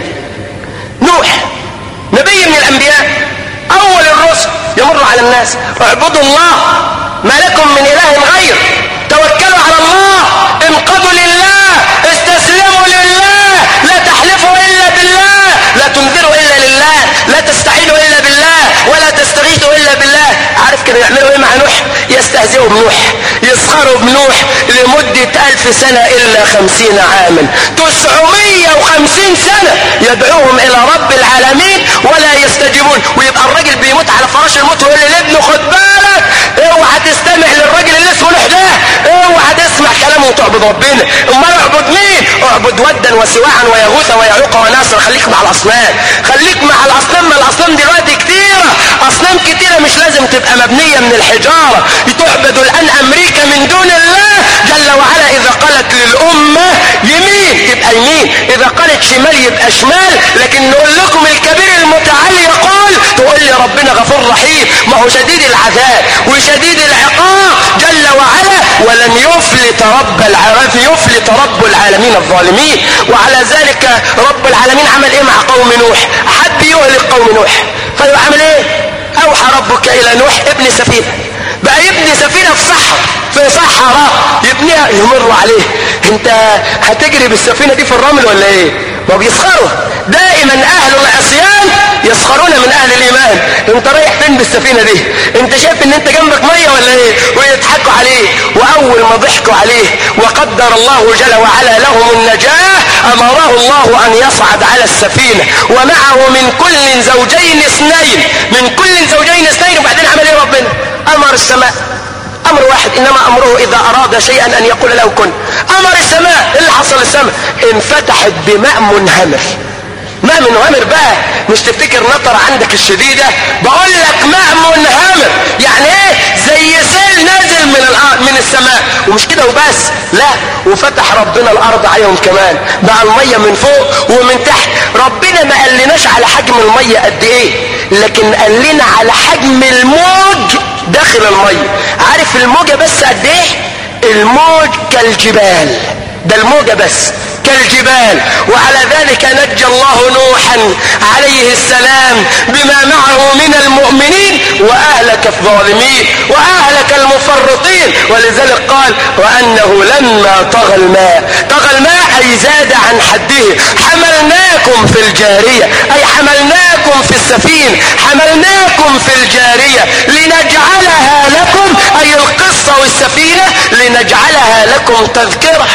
نوح نبي من الانبياء اول الرسل يمر على الناس اعبدوا الله ما لكم من اله غير، توكلوا على الله، انقضوا لله، استسلموا لله، لا تحلفوا الا بالله، لا تنذروا الا لله، لا تستعينوا الا بالله، ولا تستغيثوا الا بالله. عارف كانوا يعملوا ايه مع نوح؟ يستهزئوا بنوح، يسخروا بنوح لمدة الف سنة الا خمسين عاما، تسعمية وخمسين سنة يدعوهم الى رب العالمين ولا يستجيبون. ويبقى الراجل بيموت على فراش الموت ويقول لابنه خد بالك اوعى تستمع للراجل اللي اسمه نوح ده، اوعى تسمع كلامه وتعبد ربنا. امال اعبد مين؟ اعبد ودا وسواعا ويغوث ويعوق وناصر. خليك مع الاصنام، خليك مع الاصنام. ما الاصنام دلوقتي كتيرة، اصنام كتيرة مش لازم تبقى مبنية من الحجارة. تعبد الان امريكا من دون الله جل وعلا. اذا قالت للامة يمين يبقى يمين، اذا قالت شمال يبقى شمال. لكن نقول لكم الكبير المتعالي يقول تقول لي ربنا غفور رحيم. ما هو شديد العذاب وشديد العقاب جل وعلا. ولن يفلت رب العالمين يفلت رب العالمين الظالمين. وعلى ذلك رب العالمين عمل ايه مع قوم نوح؟ حب يهلك قوم نوح، فيعمل ايه؟ اوحى ربك الى نوح ابن سفينه. بقى يبني سفينه في صحراء في صحراء يبنيها يمر عليه. انت هتجري بالسفينه دي في الرمل ولا ايه؟ ما بيسخروا دائما اهل العصيان يسخرون من اهل الايمان. انت رايح فين بالسفينه دي؟ انت شايف ان انت جنبك ميه ولا ايه؟ ويضحكوا عليه. واول ما ضحكوا عليه وقدر الله جل وعلا لهم النجاه امره الله ان يصعد على السفينه ومعه من كل زوجين اثنين من كل زوجين اثنين. وبعدين عمل ايه ربنا؟ امر السماء امر واحد، انما امره اذا اراد شيئا ان يقول له كن. امر السماء، اللي حصل السماء انفتحت بماء منهمر. ماء منهمر بقى مش تفتكر نطرة عندك الشديدة، بقول لك ماء منهمر يعني ايه؟ زي سيل نازل من الارض من السماء. ومش كده وبس، لا وفتح ربنا الارض عليهم كمان، بقى المية من فوق ومن تحت. ربنا ما قالناش على حجم المية قد ايه، لكن قال لنا على حجم الموج داخل المية. عارف الموجة بس قد ايه؟ الموج كالجبال، ده الموجة بس كالجبال. وعلى ذلك نجى الله نوحا عليه السلام بما معه من المؤمنين واهلك الظالمين واهلك المفرطين. ولذلك قال وانه لما طغى الماء، طغى الماء اي زاد عن حده، حملناكم في الجارية اي حملناكم في السفينة، حملناكم في الجارية لنجعلها لكم اي القصة والسفينة لنجعلها لكم تذكرة.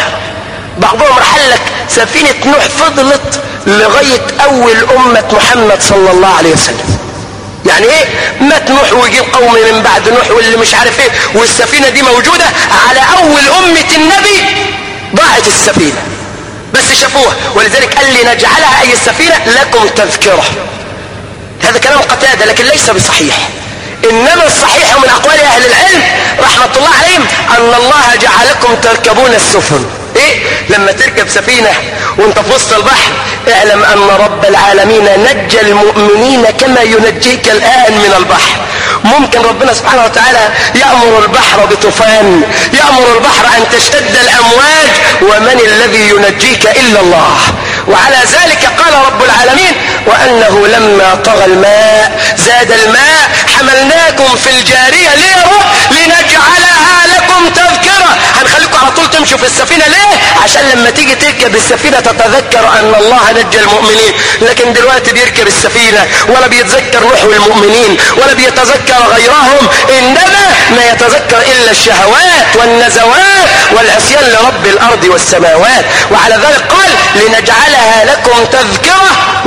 بعضهم رحلك سفينة نوح فضلت لغاية اول امة محمد صلى الله عليه وسلم. يعني ايه؟ مات نوح ويجيب قوم من بعد نوح واللي مش عارف ايه، والسفينة دي موجودة على اول امة النبي. ضاعت السفينة بس شافوها، ولذلك قال لي نجعلها اي السفينة لكم تذكرة. هذا كلام قتادة لكن ليس بصحيح، انما الصحيح من اقوال اهل العلم رحمة الله عليهم ان الله جعلكم تركبون السفن. ايه؟ لما تركب سفينة وانت في وسط البحر اعلم ان رب العالمين نجى المؤمنين كما ينجيك الان من البحر. ممكن ربنا سبحانه وتعالى يأمر البحر بطوفان، يأمر البحر ان تشتد الامواج، ومن الذي ينجيك الا الله. وعلى ذلك قال رب العالمين وانه لما طغى الماء زاد الماء حملناكم في الجارية. ليه يا رب؟ لنجعلها لكم تذكرة. هنخليكم على طول تمشوا في السفينة. ليه؟ عشان لما تيجي تركب السفينة تتذكر ان الله نجى المؤمنين. لكن دلوقتي بيركب السفينة ولا بيتذكر نوح والمؤمنين ولا بيتذكر غيرهم، انما ما يتذكر الا الشهوات والنزوات والعصيان لرب الارض والسماوات. وعلى ذلك قال لنجعلها لكم تذكرة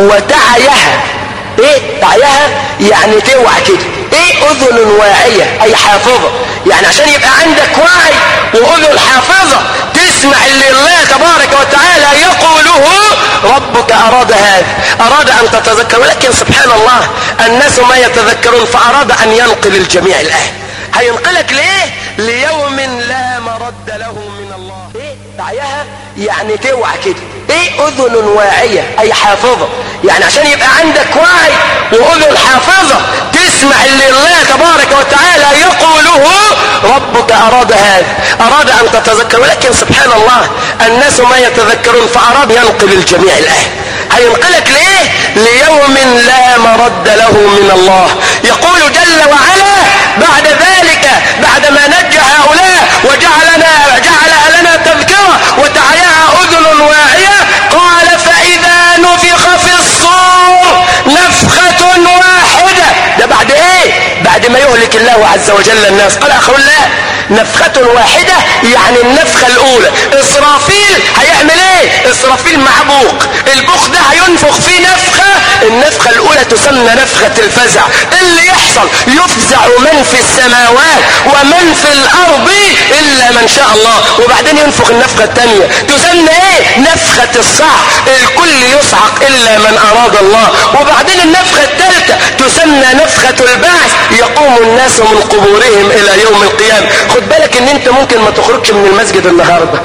وتعيها. ايه تعيها؟ يعني توعى كده. ايه؟ اذن واعية اي حافظة. يعني عشان يبقى عندك وعي واذن حافظة تسمع اللي الله تبارك وتعالى يقوله. ربك اراد هذا، اراد ان تتذكر، ولكن سبحان الله الناس ما يتذكرون، فاراد ان ينقل الجميع الان. هينقلك ليه؟ ليوم لا مرد له من الله. ايه تعيها؟ يعني توعى كده. ايه؟ اذن واعية اي حافظة. يعني عشان يبقى عندك وعي واذن حافظة تسمع اللي الله تبارك وتعالى يقوله. ربك اراد هذا، اراد ان تتذكر، ولكن سبحان الله الناس ما يتذكرون، فاراد ينقل الجميع الان. هينقلك ليه؟ ليوم لا مرد له من الله. يقول جل وعلا بعد ذلك بعدما نجى هؤلاء وجعلنا جعلها لنا تذكرة وتعيها اذن واعية، قال فاذا نفخ في الصور نفخة واحدة. ده بعد ايه؟ بعد ما يهلك الله عز وجل الناس. قال اخر الله نفخة واحدة يعني النفخة الاولى. اسرافيل هيعمل ايه؟ اسرافيل معبوق، البوق ده هينفخ فيه نفخة. النفخة الاولى تسمى نفخة الفزع. اللي يحصل يفزع من في السماوات ومن في الارض الا من شاء الله. وبعدين ينفخ النفخة الثانية تسمى ايه؟ نفخة الصعق. الكل يصعق الا من اراد الله. وبعدين النفخة الثالثة تسمى نفخة البعث، يقوم الناس من قبورهم الى يوم القيامة. خد بالك ان انت ممكن ما تخرجش من المسجد النهاردة، تقعد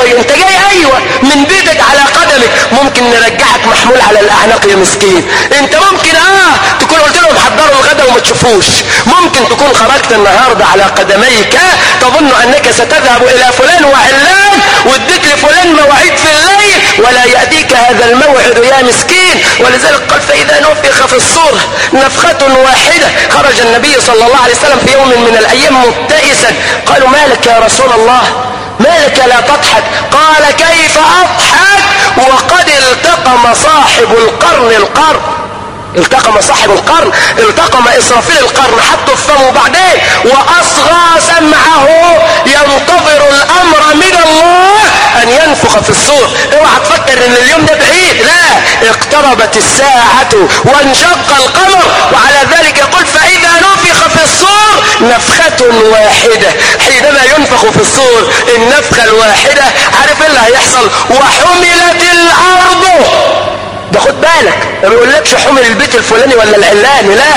طيب انت جاي ايوه من بيتك على قدمك، ممكن نرجعك محمول على الاعناق يا مسكين. انت ممكن اه تكون قلت لهم حضروا الغدا وما تشوفوش، ممكن تكون خرجت النهارده على قدميك تظن انك ستذهب الى فلان وعلان واديت لفلان مواعيد في الليل ولا ياتيك هذا الموعد يا مسكين. ولذلك قال فاذا نفخ في الصور نفخه واحده. خرج النبي صلى الله عليه وسلم في يوم من الايام مبتئسا، قالوا مالك يا رسول الله مالك لا تضحك؟ قال كيف اضحك وقد التقم صاحب القرن القرن. التقم صاحب القرن، التقم إسرافيل القرن حطه في فمه بعدين واصغى سمعه ينتظر الامر من الله ان ينفخ في الصور. اوعى تفكر ان اليوم ده بعيد، لا، اقتربت الساعة وانشق القمر. وعلى ذلك يقول فاذا نفخ في الصور نفخة واحدة. حينما ينفخ في الصور النفخة الواحدة عارف ايه اللي هيحصل؟ وحملت الارض. ده خد بالك ما بيقولكش حمل البيت الفلاني ولا العلاني، لا،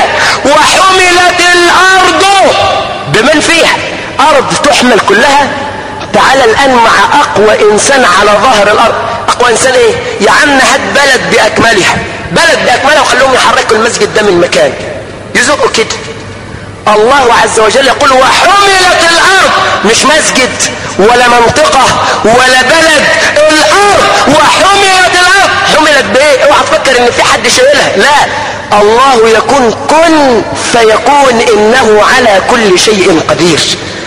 وحملت الارض بمن فيها. ارض تحمل كلها. تعال الان مع اقوى انسان على ظهر الارض. اقوى انسان ايه يا عم؟ هات بلد باكملها، بلد باكملها وخلوهم يحركوا المسجد ده من مكان، يزقوا كده. الله عز وجل يقول وحملت الارض، مش مسجد ولا منطقة ولا بلد، الارض وحملت الارض. حملت بايه؟ اوعى تفكر ان في حد شايلها، لا، الله يكون كن فيكون انه على كل شيء قدير.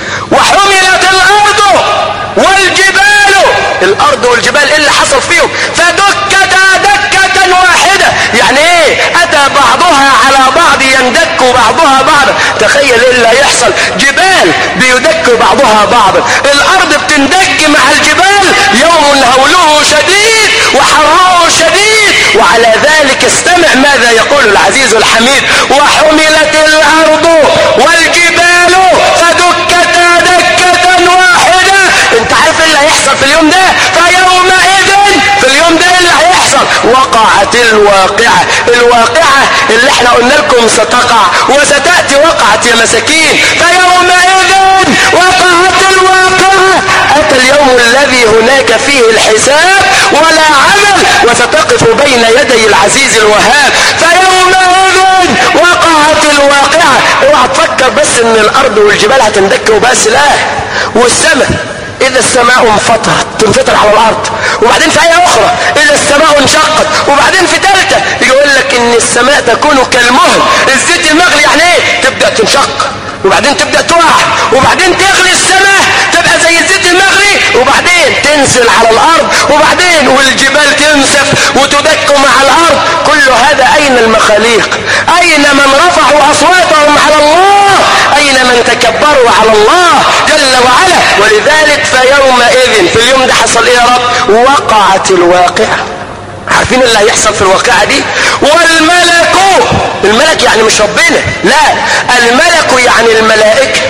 وحملت الارض والجبال، الارض والجبال ايه اللي حصل فيهم؟ فدكتا دكة واحدة. يعني ايه؟ اتى بعضها على بعض يندك بعضها بعضا. تخيل ايه اللي هيحصل؟ جبال بيدك بعضها بعضا، الارض بتندك مع الجبال. يوم هوله شديد وحراره شديد. وعلى ذلك استمع ماذا يقول العزيز الحميد وحملت الارض والجبال فدكتا دكة واحدة. انت عارف ايه اللي هيحصل في اليوم ده؟ فيومئذ في اليوم ده اللي هيحصل وقعت الواقعة. الواقعة اللي احنا قلنا لكم ستقع وستأتي وقعت يا مساكين. فيومئذ وقعت الواقعة. أتى اليوم الذي هناك فيه الحساب ولا عمل وستقف بين يدي العزيز الوهاب. فيومئذ وقعت الواقعة. اوعى تفكر بس ان الارض والجبال هتندك وبس، لا، والسماء اذا السماء انفطرت تنفطر على الارض. وبعدين في ايه اخرى اذا السماء انشقت. وبعدين في ثالثه يقول لك ان السماء تكون كالمهل الزيت المغلي. يعني ايه؟ تبدا تنشق وبعدين تبدا تقع وبعدين تغلي السماء تبقى زي الزيت المغلي وبعدين تنزل على الارض وبعدين والجبال تنسف وتدك مع الارض. كل هذا اين المخاليق؟ اين من رفعوا اصواتهم على الله؟ اين من تكبروا على الله جل وعلا؟ ولذلك فيومئذ في اليوم ده حصل ايه يا رب؟ وقعت الواقعة. عارفين اللي هيحصل في الواقعة دي؟ والملك، الملك يعني مش ربنا، لا، الملك يعني الملائكة،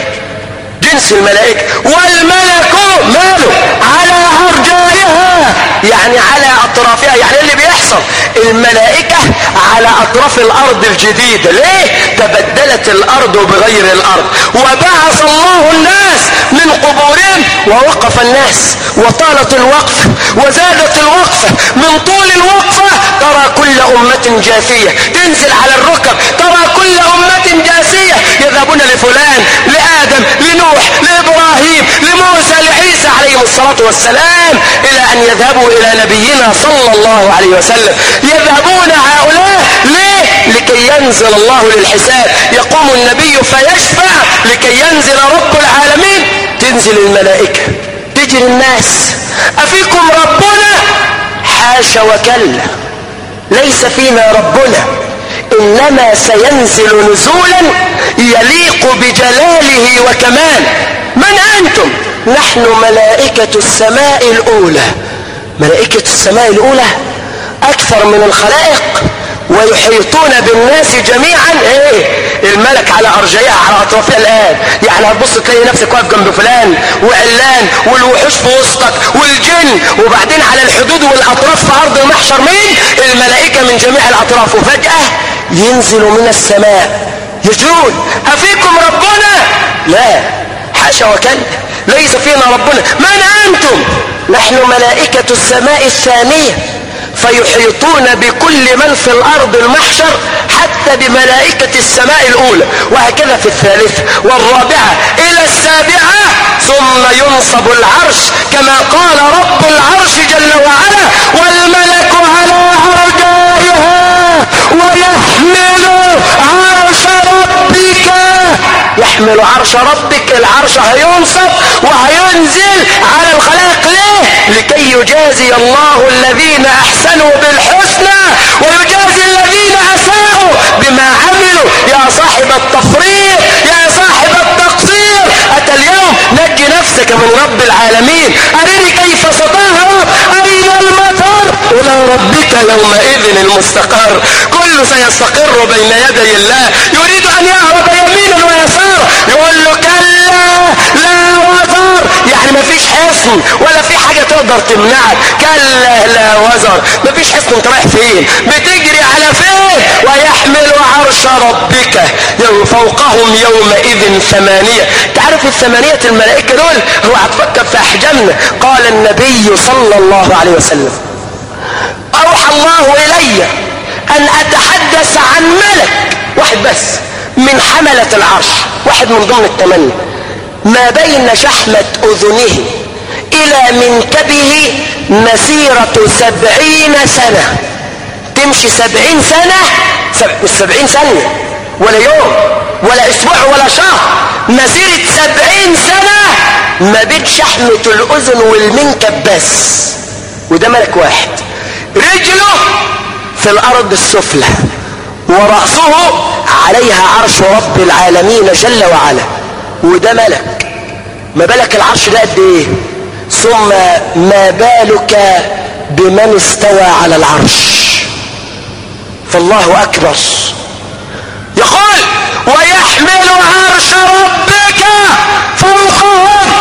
جنس الملائكة. والملك ماله؟ على أرجائها، يعني على أطرافها. يعني اللي بيحصل الملائكة على أطراف الأرض الجديدة. ليه؟ تبدلت الأرض بغير الأرض. وبعث الله الناس من قبورهم ووقف الناس وطالت الوقفة وزادت الوقفة. من طول الوقفة ترى كل أمة جاثية تنزل على الركب، ترى كل أمة جاثية يذهبون لفلان لآدم لنوح لإبراهيم لموسى لعيسى عليهم الصلاة والسلام إلى أن يذهبوا إلى نبينا صلى الله عليه وسلم. يذهبون هؤلاء ليه؟ لكي ينزل الله للحساب. يقوم النبي فيشفع لكي ينزل رب العالمين. تنزل الملائكة تجري الناس. أفيكم ربنا؟ حاشا وكلا، ليس فينا ربنا، إنما سينزل نزولا يليق بجلاله وكمال. من أنتم؟ نحن ملائكة السماء الأولى. ملائكة السماء الأولى أكثر من الخلائق ويحيطون بالناس جميعا. ايه؟ الملك على ارجائها على اطرافها الان. يعني هتبص تلاقي نفسك واقف جنب فلان وعلان والوحوش في وسطك والجن، وبعدين على الحدود والاطراف في ارض المحشر مين؟ الملائكة من جميع الاطراف. وفجأة ينزلوا من السماء يجون. افيكم ربنا؟ لا، حاشا وكلا، ليس فينا ربنا. من أنتم؟ نحن ملائكة السماء الثانية، فيحيطون بكل من في الأرض المحشر حتى بملائكة السماء الأولى، وهكذا في الثالثة والرابعة إلى السابعة، ثم ينصب العرش كما قال رب العرش جل وعلا: والملك على أرجائها ويحمل عرش ربك. يحمل عرش ربك، العرش هينصب وهينزل على الخلائق. ليه؟ لكي يجازي الله الذين أحسنوا بالحسنى ويجازي الذين أساءوا بما عملوا. يا صاحب التفريط، يا صاحب التقصير، أتى اليوم نجي نفسك من رب العالمين. أرني كيف ستهرب، أين المطر؟ إلى ربك يومئذ المستقر. كل سيستقر بين يدي الله. يريد أن يهرب يمينا ويسارا، يقول له كلا لا وزر، يعني ما فيش حصن ولا في حاجة تقدر تمنعك. كلا لا وزر، ما فيش حصن، انت رايح فين؟ بتجري على فين؟ ويحمل عرش ربك فوقهم يومئذ ثمانية. تعرف الثمانية الملائكة دول؟ هو هتفكر في أحجامنا. قال النبي صلى الله عليه وسلم: أوحى الله إلي أن أتحدث عن ملك واحد بس من حملة العرش، واحد من ضمن الثمانية، ما بين شحمة أذنه إلى منكبه مسيرة سبعين سنة. تمشي سبعين سنة، مش سبعين ثانية ولا يوم ولا أسبوع ولا شهر، مسيرة سبعين سنة ما بين شحمة الأذن والمنكب بس. وده ملك واحد. رجله في الأرض السفلى ورأسه عليها عرش رب العالمين جل وعلا. وده ملك. ما بالك العرش ده قد ايه؟ ثم ما بالك بمن استوى على العرش. فالله أكبر. يقول: ويحمل عرش ربك فوقهم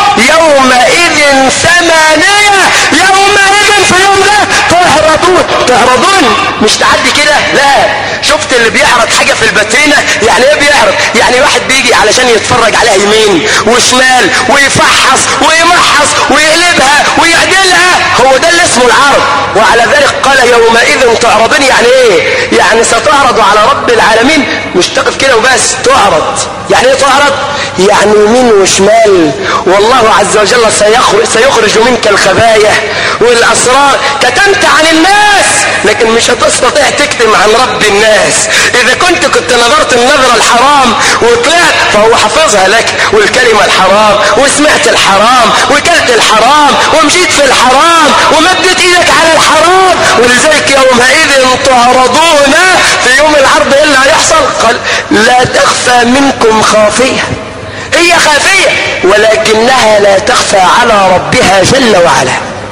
يومئذ ثمانية. يومئذ في يوم ده تهرضون. تهرضون مش تعدي كده، لا. شفت اللي بيعرض حاجة في الباترينا؟ يعني ايه بيعرض؟ يعني واحد بيجي علشان يتفرج عليها يمين وشمال ويفحص ويمحص ويقلبها ويعدلها. هو ده اللي اسمه العرض. وعلى ذلك قال: يومئذ تعرضون. يعني ايه؟ يعني ستعرض على رب العالمين. مش تقف كده وبس، تعرض. يعني ايه تعرض؟ يعني يمين وشمال. والله عز وجل سيخرج منك الخبايا والأسرار. كتمت عن الناس لكن مش هتستطيع تكتم عن رب الناس. إذا كنت كنت نظرت النظرة الحرام وطلعت، فهو حفظها لك، والكلمة الحرام، وسمعت الحرام، وكلت الحرام، ومشيت في الحرام، ومدت إيدك على الحرام. ولذلك يومئذ تعرضون، في يوم العرض إيه اللي هيحصل؟ قال: لا تخفى منكم خافية. هي خافية ولكنها لا تخفى على ربها جل وعلا.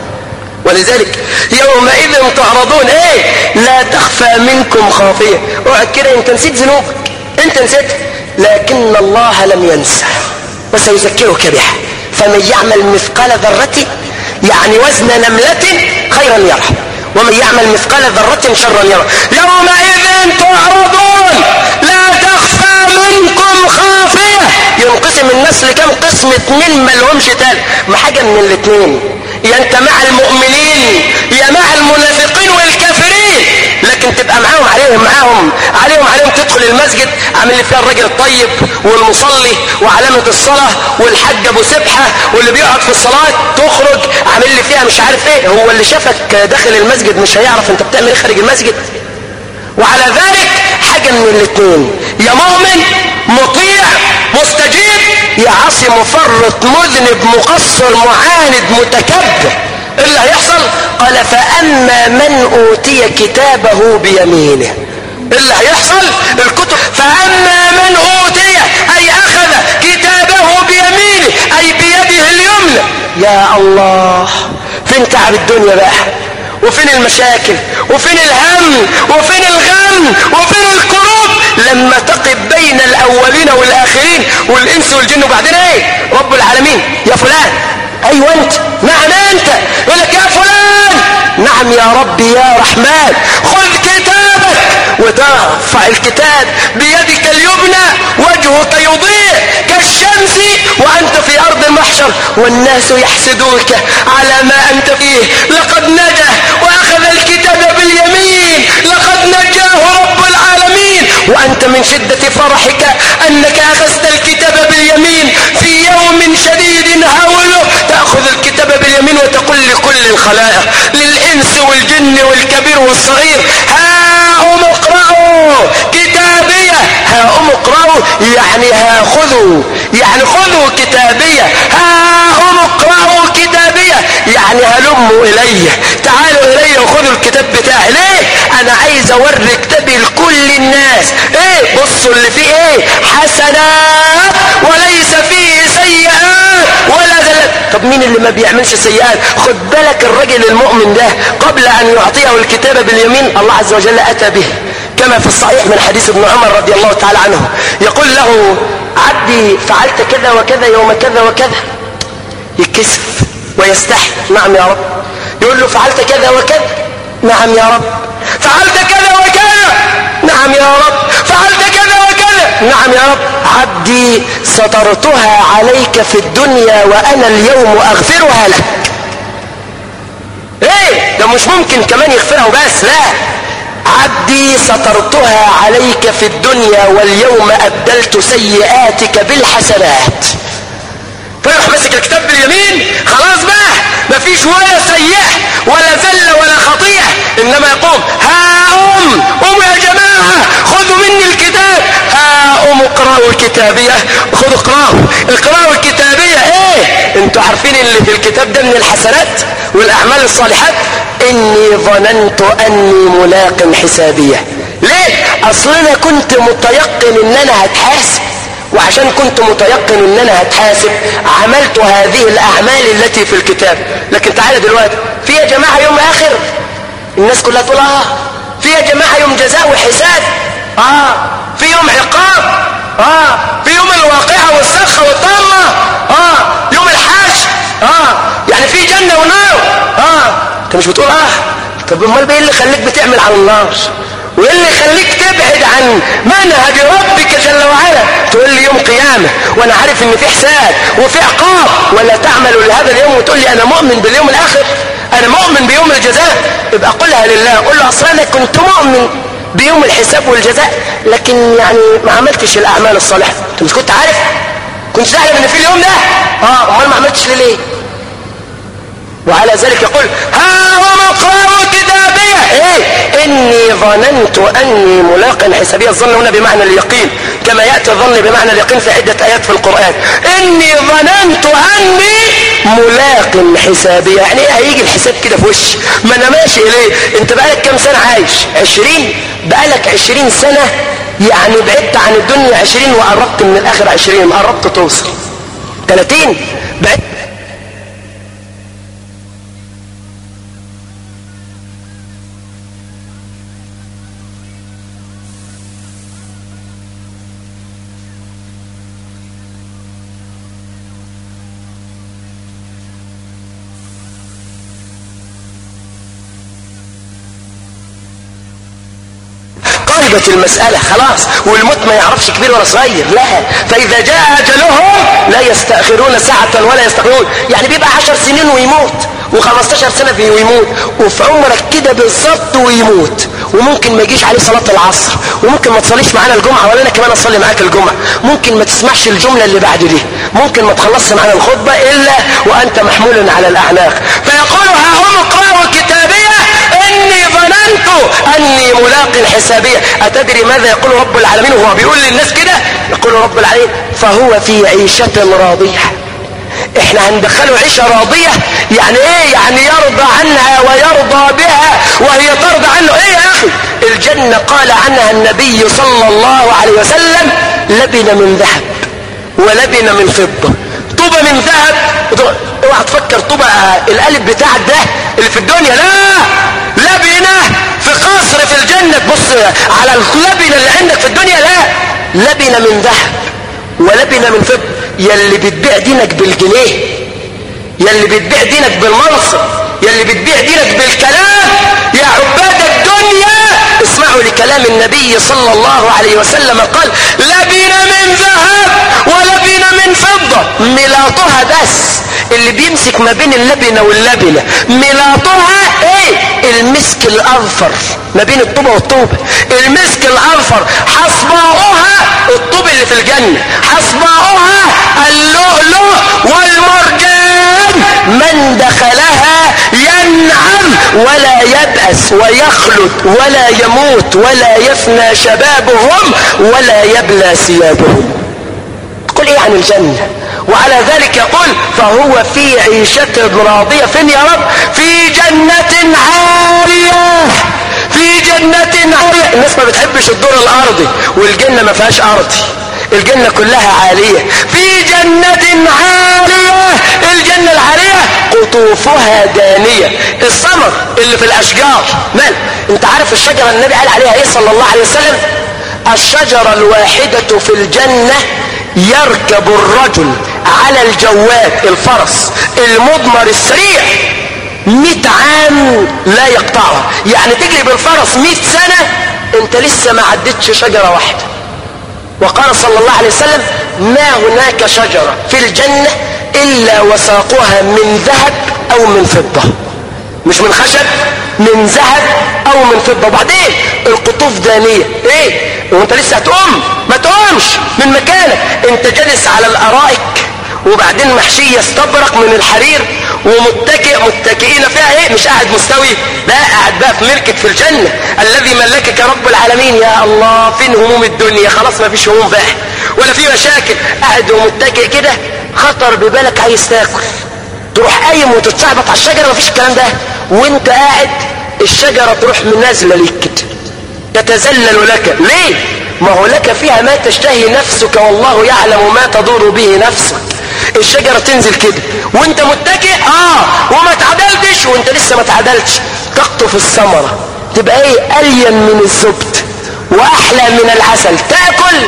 ولذلك يومئذ تعرضون ايه؟ لا تخفى منكم خافية. اقعد كده، انت نسيت ذنوبك، انت نسيت، لكن الله لم ينسى وسيذكرك بها. فمن يعمل مثقال ذرة، يعني وزن نملة، خيرا يره، ومن يعمل مثقال ذرة شرا يره. يومئذ تعرضون لا تخفى منكم خافية. ينقسم الناس لكم قسم؟ اتنين ما لهمش تالت. ما حاجة من الاتنين، يا انت مع المؤمنين يا مع المنافقين والكافرين. لكن تبقى معاهم عليهم معاهم عليهم عليهم تدخل المسجد عامل فيها الراجل الطيب والمصلي وعلامة الصلاة والحج ابو سبحة واللي بيقعد في الصلاة، تخرج عامل لي فيها مش عارف ايه. هو اللي شافك داخل المسجد مش هيعرف انت بتعمل ايه خارج المسجد؟ وعلى ذلك حاجة من الاثنين، يا مؤمن مطيع مستجيب، يا عاصي مفرط مذنب مقصر معاند متكبر. اللي هيحصل؟ قال: فأما من أوتي كتابه بيمينه. اللي هيحصل الكتب. فأما من أوتي أي أخذ كتابه بيمينه أي بيده اليمنى. يا الله، فين تعب الدنيا بقى؟ وفين المشاكل؟ وفين الهم؟ وفين الغم؟ وفين الكروب؟ لما تقف بين الأولين والآخرين والإنس والجن. وبعدين ايه؟ رب العالمين: يا فلان. ايوه انت. نعم انت. يقول لك: يا فلان. نعم يا ربي يا رحمن. خذ كتابك. وترفع الكتاب بيدك اليمنى، وجهك يضيء كالشمس وأنت في أرض المحشر والناس يحسدوك على ما أنت فيه. لقد نجا وأخذ الكتاب باليمين، لقد نجاه رب العالمين، وأنت من شدة فرحك أنك أخذت الكتاب باليمين في يوم شديد هوله تأخذ الكتاب باليمين وتقول لكل الخلائق، للإنس والجن والكبير والصغير: هاؤم اقرأوا كتابية. هاؤم اقرأوا يعني ها خذوا، يعني خذوا كتابية. هاؤم اقرأوا كتابية يعني هلموا إلي، تعالوا إلي وخذوا الكتاب بتاعي. ليه؟ أنا عايز أوري كتابي لكل الناس. إيه؟ بصوا اللي فيه إيه؟ حسنات وليس فيه سيئات ولا ذلات. طب مين اللي ما بيعملش سيئات؟ خد بالك الرجل المؤمن ده قبل أن يعطيه الكتاب باليمين الله عز وجل أتى به كما في الصحيح من حديث ابن عمر رضي الله تعالى عنه، يقول له: عبدي فعلت كذا وكذا يوم كذا وكذا. يكسف ويستحي: نعم يا رب. يقول له: فعلت كذا وكذا. نعم يا رب. فعلت كذا وكذا. نعم يا رب. فعلت كذا وكذا. نعم يا رب. عبدي سترتها عليك في الدنيا وأنا اليوم أغفرها لك. ايه ده؟ مش ممكن كمان يغفرها وبس، لا. عبدي سترتها عليك في الدنيا واليوم أبدلت سيئاتك بالحسنات. فيروح مسك الكتاب باليمين، خلاص بقى مفيش ولا سيئة ولا زلة ولا خطيئة، إنما يقوم: هاؤم قوموا يا جماعة خذوا مني الكتاب. هاؤم اقرأوا الكتابية. خذوا اقرأوا اقرأوا الكتابية. ايه؟ انتوا عارفين اللي في الكتاب ده من الحسنات والأعمال الصالحات؟ إني ظننت أني ملاق حسابية. ليه؟ أصل أنا كنت متيقن إن أنا هتحاسب، وعشان كنت متيقن إن أنا هتحاسب عملت هذه الأعمال التي في الكتاب. لكن تعالى دلوقتي، في يا جماعة يوم آخر الناس كلها تقول: آه في يا جماعة يوم جزاء وحساب، آه في يوم عقاب، آه في يوم الواقعة والسخة والطامة، آه يوم الحشر، آه يعني في جنة ونار. آه انت مش بتقول اه؟ طب امال ايه اللي خليك بتعمل على النار؟ وايه اللي يخليك تبعد عن منهج ربك جل وعلا؟ تقول لي يوم قيامه وانا عارف ان في حساب وفي عقاب، ولا تعمل لهذا اليوم وتقول لي انا مؤمن باليوم الاخر، انا مؤمن بيوم الجزاء. يبقى قلها لله، قل له: اصلا انا كنت مؤمن بيوم الحساب والجزاء لكن يعني ما عملتش الاعمال الصالحه. انت مش كنت عارف؟ كنت تعلم ان في اليوم ده؟ اه امال ما عملتش ليه؟ وعلى ذلك يقول: هاؤم اقرأوا كتابية. ايه؟ اني ظننت اني ملاق حسابية. الظن هنا بمعنى اليقين، كما يأتي الظن بمعنى اليقين في عدة ايات في القرآن. اني ظننت اني ملاق حسابية، يعني ايه هيجي الحساب كده في وشي؟ ما انا ماشي اليه. انت بقالك كم سنة عايش؟ عشرين؟ بقالك عشرين سنة، يعني بعدت عن الدنيا عشرين وقربت من الاخر عشرين، قربت توصل ثلاثين. بعدت المسألة خلاص، والموت ما يعرفش كبير ولا صغير، لا. فإذا جاء أجلهم لا يستأخرون ساعة ولا يستقدمون. يعني بيبقى عشر سنين ويموت، وخمستاشر سنة فيه ويموت، وفي عمرك كده بالظبط ويموت. وممكن ما يجيش عليه صلاة العصر، وممكن ما تصليش معانا الجمعة ولا أنا كمان أصلي معاك الجمعة، ممكن ما تسمعش الجملة اللي بعد دي، ممكن ما تخلصش معانا الخطبة إلا وأنت محمول على الأعناق. فيقول: هاؤم اقرأوا كتابية إني ظننت أني ملاق حسابية. أتدري ماذا يقول رب العالمين وهو بيقول للناس كده؟ يقول رب العالمين: فهو في عيشة راضية. احنا هندخله عيشة راضية. يعني ايه؟ يعني يرضى عنها ويرضى بها وهي ترضى عنه. ايه يا اخي؟ الجنة قال عنها النبي صلى الله عليه وسلم: لبن من ذهب ولبن من فضة. طوبة من ذهب، اوعى تفكر طوبة القالب بتاعك ده اللي في الدنيا، لا. لبنة في قصر في الجنة، تبص على اللبنة اللي عندك في الدنيا، لا. لبنة من ذهب ولبنة من فضة. يلي بتبيع دينك بالجنيه، يلي بتبيع دينك بالمنصب، يلي بتبيع دينك بالكلام، يا عباد الدنيا اسمعوا لكلام النبي صلى الله عليه وسلم، قال: لبنة من ذهب ولبنة من فضة ملاطها، بس اللي بيمسك ما بين اللبنة واللبنة ملاطها ايه؟ المسك الاظفر ما بين الطوبة والطوبة، المسك الاظفر. حصباؤها الطوب اللي في الجنة، حصباؤها اللؤلؤ والمرجان، من دخلها ينعم ولا يبأس ويخلد ولا يموت ولا يفنى شبابهم ولا يبلى ثيابهم. قل ايه عن الجنة؟ وعلى ذلك يقول فهو في عيشة راضية. فين يا رب؟ في جنة عالية، في جنة عالية. الناس ما بتحبش الدور الارضي، والجنة ما فيهاش ارضي، الجنة كلها عالية. في جنة عالية، الجنة العالية قطوفها دانية. الثمر اللي في الاشجار مال؟ انت عارف الشجرة النبي قال عليها ايه صلى الله عليه وسلم؟ الشجرة الواحدة في الجنة يركب الرجل على الجواد الفرس المضمر السريع مئة عام لا يقطعها. يعني تجري بالفرس مئة سنة انت لسه ما عدتش شجرة واحدة. وقال صلى الله عليه وسلم ما هناك شجرة في الجنة الا وساقها من ذهب او من فضة، مش من خشب، من ذهب او من فضة. وبعدين القطوف دانية. ايه وانت لسه هتقوم؟ ما تقومش من مكانك، انت جالس على الارائك وبعدين محشية استبرق من الحرير ومتكئ، متكئين فيها ايه؟ مش قاعد مستوي، لا قاعد بقى في ملكك في الجنة. الذي ملكك رب العالمين. يا الله فين هموم الدنيا؟ خلاص ما فيش هموم بقى ولا في مشاكل. قاعد ومتكئ كده، خطر ببالك عايز تاكل، تروح قايم وتتصعبط على الشجرة، ما فيش الكلام ده. وانت قاعد الشجرة تروح منازلة ليك كده، تتذلل لك. ليه؟ ما هو لك فيها ما تشتهي نفسك والله يعلم ما تدور به نفسك. الشجرة تنزل كده وانت متكئ اه وما تعدلتش، وانت لسه ما تعدلتش تقطف الثمرة تبقى ايه؟ ألين من الزبد واحلى من العسل. تاكل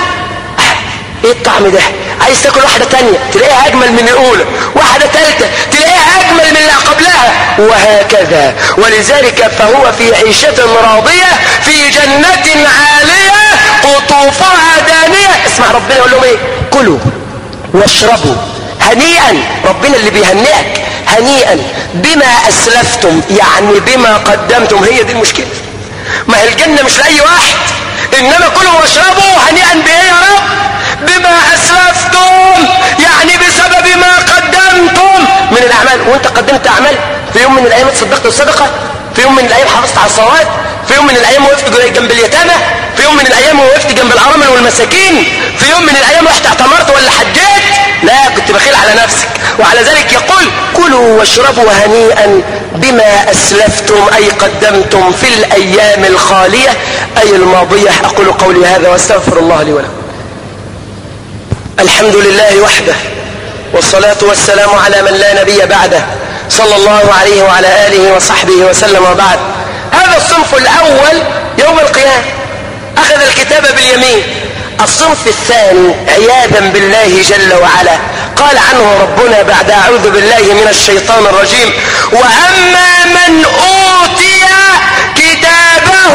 ايه الطعم ده؟ عايز تاكل واحدة تانية تلاقيها اجمل من الاولى، واحدة تالتة تلاقيها اجمل من اللي قبلها، وهكذا. ولذلك فهو في عيشة راضية في جنة عالية قطوفها دانية. اسمع ربنا يقول لهم ايه؟ كلوا واشربوا هنيئا. ربنا اللي بيهنئك هنيئا بما اسلفتم، يعني بما قدمتم. هي دي المشكلة، ما هي الجنة مش لأي واحد، انما كلوا واشربوا هنيئا بايه يا رب؟ بما اسلفتم، يعني بسبب ما قدمتم من الاعمال. وانت قدمت اعمال في يوم من الايام، تصدقت الصدقة في يوم من الايام، حافظت على الصلوات في يوم من الايام، وقفت جنب اليتامى في يوم من الايام، وقفت جنب الارامل والمساكين في يوم من الايام، رحت اعتمرت ولا حجيت؟ لا، كنت بخيل على نفسك. وعلى ذلك يقول كلوا واشربوا هنيئا بما اسلفتم، اي قدمتم في الايام الخالية اي الماضية. اقول قولي هذا واستغفر الله لي ولكم. الحمد لله وحده، والصلاة والسلام على من لا نبي بعده، صلى الله عليه وعلى آله وصحبه وسلم. وبعد، هذا الصنف الأول يوم القيامة أخذ الكتاب باليمين. الصنف الثاني عياذا بالله جل وعلا قال عنه ربنا بعد أعوذ بالله من الشيطان الرجيم وأما من أوتي كتابه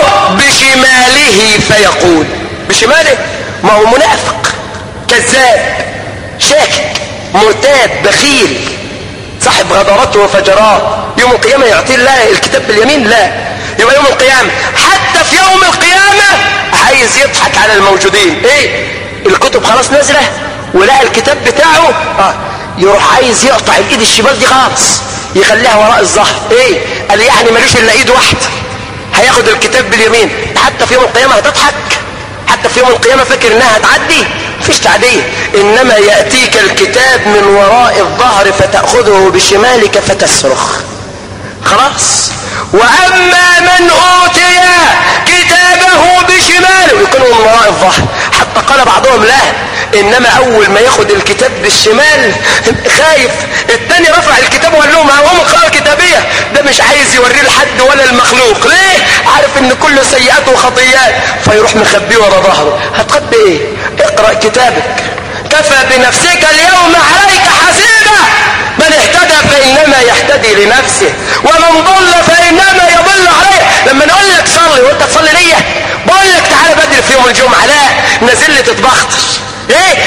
بشماله فيقول. بشماله؟ ما هو منافق كذاب شاكك مرتاب بخيل صاحب غدرات وفجرات. يوم القيامة يعطي الله الكتاب باليمين؟ لا. يبقى يوم القيامة حتى في يوم القيامة عايز يضحك على الموجودين. ايه الكتب خلاص نازلة ولقى الكتاب بتاعه اه يروح عايز يقطع الايد الشمال دي خالص يخليها وراء الظهر. ايه قال يعني ملوش الا ايد واحدة، هياخد الكتاب باليمين. حتى في يوم القيامة هتضحك؟ حتى في يوم القيامة فاكر انها هتعدي؟ مفيش تعدية. انما يأتيك الكتاب من وراء الظهر فتأخذه بشمالك فتسرخ. خلاص. واما من اوتي كتابه بشماله يكون من وراء الظهر. حتى قال بعضهم لا، انما اول ما ياخد الكتاب بالشمال خايف. الثاني رفع الكتاب وقال لهم هم قراءة كتابية، ده مش عايز يوريه لحد ولا المخلوق. ليه؟ عارف ان كله سيئات وخطيات، فيروح مخبيه ورا ظهره. هتخبي ايه؟ اقرأ كتابك كفى بنفسك اليوم عليك حسيبا. من اهتدى فانما يهتدي لنفسه ومن ضل فانما يضل عليه. لما نقول لك صلي وانت تصلي ليه؟ بقول لك تعالى بدري في يوم الجمعة، لا نازل لي تتبختش. ايه جاي بعد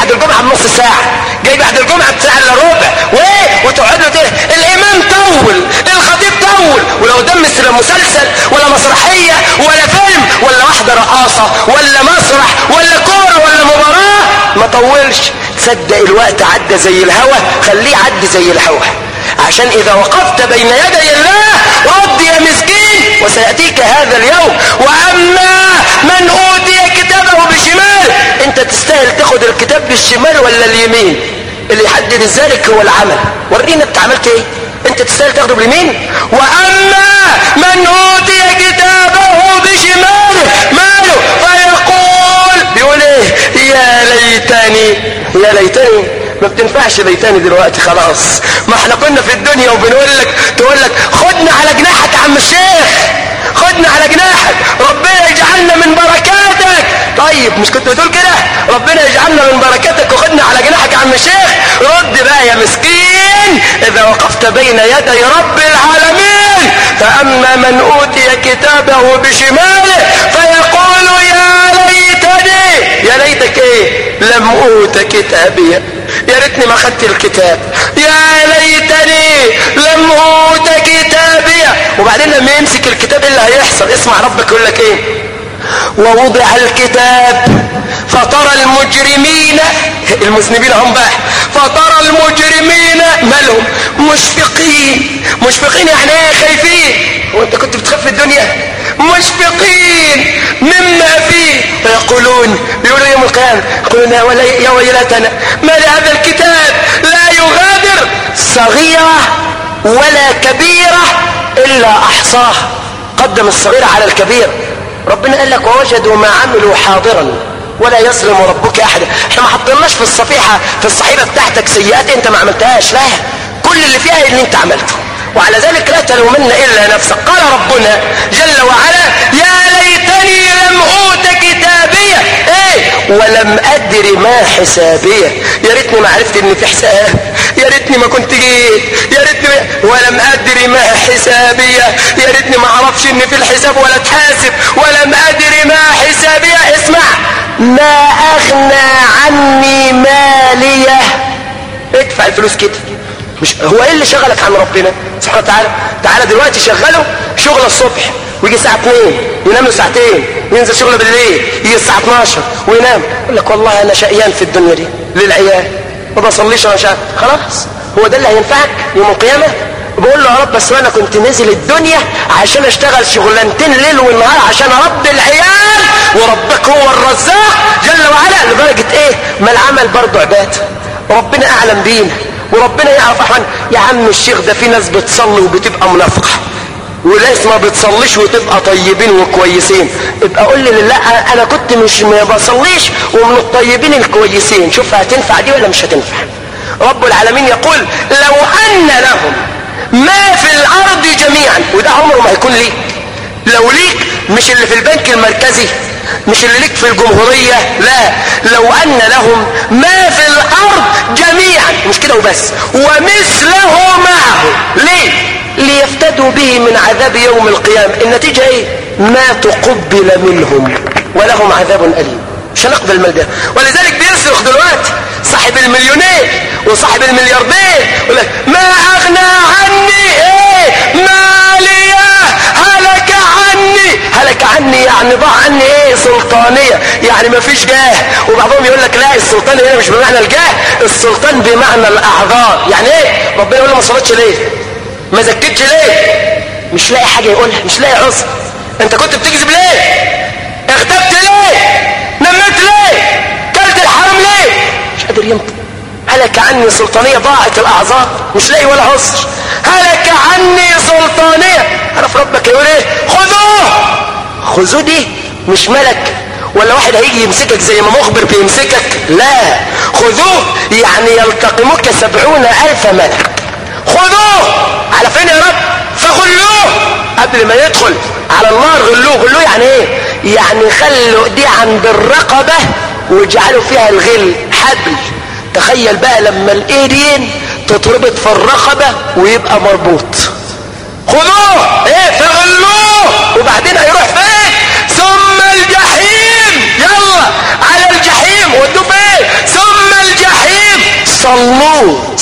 بعد الجمعة بنص ساعة، جاي بعد الجمعة بساعة الا ربع، وايه وتقعد له كده الامام طول، الخطيب طول، ولو قدام مسلسل ولا مسرحية ولا فيلم ولا واحدة رقاصة ولا مسرح ولا كورة ولا مباراة ما طولش. تصدق الوقت عدى زي الهوا، خليه عدى زي الهوا، عشان اذا وقفت بين يدي الله رد يا مسكين وسيأتيك هذا اليوم. واما من اوتي كتابه بشماله، انت تستاهل تاخد الكتاب بالشمال ولا اليمين؟ اللي يحدد ذلك هو العمل. ورينا انت عملت ايه، انت تستاهل تاخده باليمين. واما من اوتي كتابه بشماله ماله فيقول، بيقول ايه؟ يا ليتني، يا ليتني ما بتنفعش ليتني دلوقتي خلاص، ما احنا كنا في الدنيا وبنقول لك، تقول لك خدنا على جناحك يا عم الشيخ، خدنا على جناحك ربنا يجعلنا من بركاتك. طيب مش كنت بتقول كده ربنا يجعلنا من بركاتك وخدنا على جناحك يا عم الشيخ؟ رد بقى يا مسكين، اذا وقفت بين يدي رب العالمين. فاما من اوتي كتابه بشماله فيقول يا ليتني، يا ليتك ايه؟ لم اوت كتابي، يا ريتني ما خدت الكتاب، يا ليتني لم اوت كتابي. وبعدين لما يمسك الكتاب اللي هيحصل، اسمع ربك يقول لك ايه؟ ووضع الكتاب فترى المجرمين، المذنبين هم بقى، فترى المجرمين مالهم مشفقين. مشفقين يعني ايه؟ خايفين. وانت كنت بتخاف في الدنيا؟ مشفقين مما فيه، فيقولون، بيقولوا يوم القيامة يقولون يا ويلتنا ما لهذا الكتاب لا يغادر صغيرة ولا كبيرة إلا أحصاها. قدم الصغيرة على الكبير. ربنا قال لك ووجدوا ما عملوا حاضرا ولا يظلم ربك أحدا. احنا ما حطيناش في الصفيحة في الصحيفة بتاعتك سيئات انت ما عملتهاش، لا، كل اللي فيها اللي انت عملته، وعلى ذلك لا تلومن إلا نفسك. قال ربنا جل وعلا يا ليتني لم أوت كتابية ايه ولم أدري ما حسابية، يا ريتني ما عرفت ان في حساب، يا ريتني ما كنت جيت، يا ريتني ولم أدري ما حسابية، يا ريتني ما عرفش ان في الحساب ولا تحاسب، ولم أدري ما حسابية. اسمع، ما أغنى عني مالية. ادفع الفلوس كده، مش هو ايه اللي شغلك عن ربنا سبحانه وتعالى؟ تعالى دلوقتي شغله شغل الصبح ويجي الساعه اتنين ينام له ساعتين، ينزل شغله بالليل يجي الساعه اتناشر وينام، يقول لك والله انا شقيان في الدنيا دي للعيال ما بصليش انا شاء. خلاص هو ده اللي هينفعك يوم القيامه؟ بقول له يا رب بس انا كنت نازل الدنيا عشان اشتغل شغلانتين ليل ونهار عشان اربي العيال، وربك هو الرزاق جل وعلا. لدرجه ايه؟ ما العمل برضه عباده، ربنا اعلم بينا وربنا يعرف. احوال يا عم الشيخ ده في ناس بتصلي وبتبقى منافقه، وناس ما بتصليش وتبقى طيبين وكويسين. ابقى قول لي لا انا كنت مش ما بصليش ومن الطيبين الكويسين، شوف هتنفع دي ولا مش هتنفع. رب العالمين يقول لو ان لهم ما في الارض جميعا، وده عمره ما هيكون ليك. لو ليك مش اللي في البنك المركزي، مش اللي ليك في الجمهورية، لا، لو ان لهم ما في الارض جميعا، مش كده وبس، ومثله معه، ليه؟ ليفتدوا به من عذاب يوم القيامة. النتيجة ايه؟ ما تقبل منهم ولهم عذاب أليم. مش هنقبل المال ده. ولذلك بيصرخ دلوقتي صاحب المليونير وصاحب الملياردير يقول لك ما اغنى عني ايه مالية، هلك عني. هلك عني يعني ضاع عني ايه؟ سلطانية، يعني ما فيش جاه. وبعضهم يقول لك لا السلطان هنا مش بمعنى الجاه، السلطان بمعنى الاعذار. يعني ايه؟ ربنا يقول له ما صلتش ليه؟ ما زكتش ليه؟ مش لاقي حاجة يقولها، مش لاقي عذر. انت كنت بتكذب ليه؟ اغتبت ليه؟ نمت ليه؟ كلت الحرام ليه؟ مش قادر ينطق. هلك عني سلطانية، ضاعت الاعذار، مش لاقي ولا عذر. هلك عني سلطانية. عرف ربك يقول ايه؟ خذوه. خذوه دي مش ملك ولا واحد هيجي يمسكك زي ما مخبر بيمسكك، لا، خذوه يعني يلتقمك سبعون الف ملك. خذوه على فين يا رب؟ فغلوه قبل ما يدخل على النار. غلوه، غلوه يعني ايه؟ يعني خلوا دي عند الرقبة واجعلوا فيها الغل حبل. تخيل بقى لما الايدين تتربط في الرقبة ويبقى مربوط. خذوه ايه؟ فغلوه. وبعدين هيروح فين؟ ثم الجحيم، يلا على الجحيم. ودوه فين؟ ثم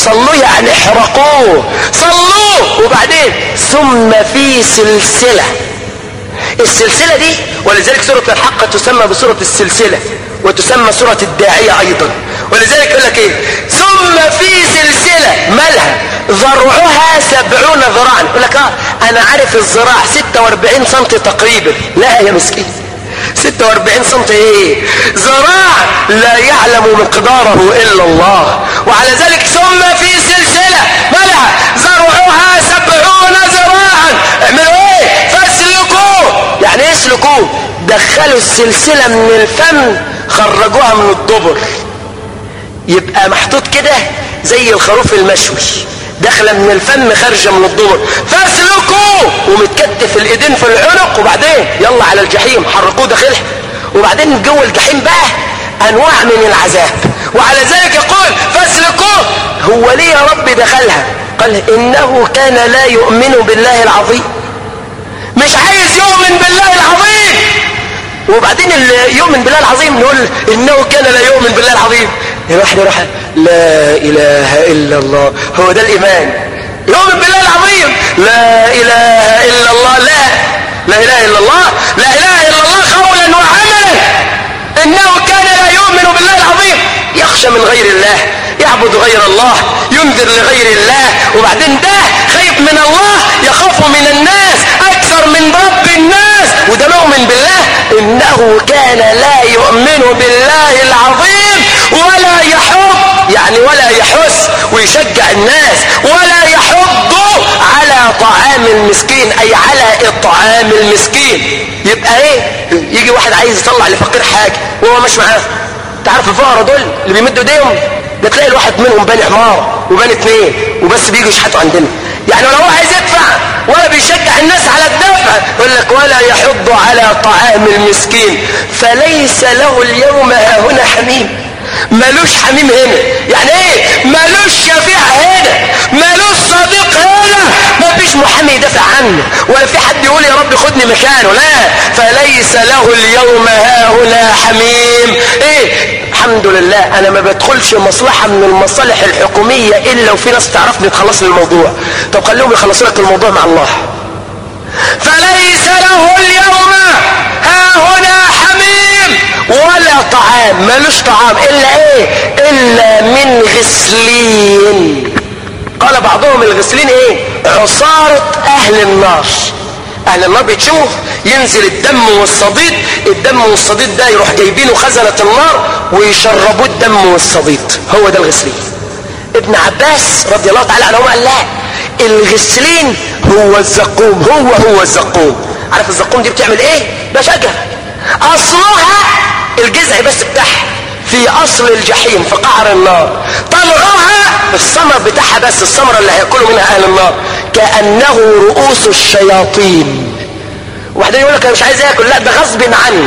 صلوه يعني احرقوه، صلوه. وبعدين ثم في سلسلة. السلسلة دي ولذلك سورة الحق تسمى بسورة السلسلة وتسمى سورة الداعية ايضا. ولذلك يقول لك ايه؟ ثم في سلسلة مالها ذرعها سبعون ذراعا. يقول لك اه انا عارف الذراع ستة واربعين سنتي تقريبا. لا يا مسكين، ستة واربعين سنتي ايه؟ ذراع لا يعلم مقداره الا الله. وعلى ذلك ثم في سلسلة مالها ذرعها سبعون ذراعا. اعملوا ايه؟ فاسلكوه. يعني ايه اسلكوه؟ دخلوا السلسلة من الفم خرجوها من الدبر، يبقى محطوط كده زي الخروف المشوي، داخله من الفم خارجه من الدبر. فاسلكوه ومتكتف الايدين في العنق. وبعدين يلا على الجحيم حرقوه داخلها. وبعدين جوه الجحيم بقى انواع من العذاب. وعلى ذلك يقول فاسلكوه. هو ليه يا رب دخلها؟ قال انه كان لا يؤمن بالله العظيم. مش عايز يؤمن بالله العظيم. وبعدين اللي يؤمن بالله العظيم نقول انه كان لا يؤمن بالله العظيم، يروح يروح لا اله الا الله. هو ده الايمان، يؤمن بالله العظيم. لا اله الا الله. لا لا اله الا الله. لا اله الا الله قولا وعملا. انه كان لا يؤمن بالله العظيم، يخشى من غير الله، يعبد غير الله، ينذر لغير الله. وبعدين ده خايف من الله، يخاف من الناس اكثر من رب الناس. وده مؤمن بالله. انه كان لا يؤمن بالله العظيم ولا يحض، يعني ولا يحث ويشجع الناس، ولا يحض على طعام المسكين، اي على اطعام المسكين. يبقى ايه؟ يجي واحد عايز يطلع لفقير حاجه وهو مش معاه. تعرف الفقراء دول اللي بيمدوا ايديهم ده تلاقي الواحد منهم بني حمار وبني اتنين وبس بيجوا يشحتوا عندنا. يعني لو هو عايز يدفع ولا بيشجع الناس على الدفع، يقول لك ولا يحض على طعام المسكين فليس له اليوم هنا حميم. مالوش حميم هنا. يعني ايه؟ مالوش شفيع هنا، مالوش صديق هنا، ما فيش محامي يدافع عنه، ولا في حد يقول يا رب خدني مكانه. لا، فليس له اليوم هاهنا حميم. ايه؟ الحمد لله انا ما بدخلش مصلحة من المصالح الحكومية الا وفي ناس تعرفني تخلص لي الموضوع. طب خليهم يخلصوا لك الموضوع مع الله. فليس له اليوم هاهنا حميم ولا طعام. مالوش طعام الا ايه؟ الا من غسلين. قال بعضهم الغسلين ايه؟ عصارة اهل النار. اهل النار بيتشموا ينزل الدم والصديد، الدم والصديد ده يروح جايبينه خزنة النار ويشربوه الدم والصديد. هو ده الغسلين. ابن عباس رضي الله تعالى عنه قال لا، الغسلين هو الزقوم. هو هو الزقوم. عارف الزقوم دي بتعمل ايه؟ ده شجرة اصلها الجذع بس بتاعها في اصل الجحيم في قعر النار. طلعوها الثمر بتاعها بس، الثمرة اللي هياكلوا منها اهل النار كأنه رؤوس الشياطين. وبعدين يقول لك انا مش عايز اكل. لا، ده غصب عنك.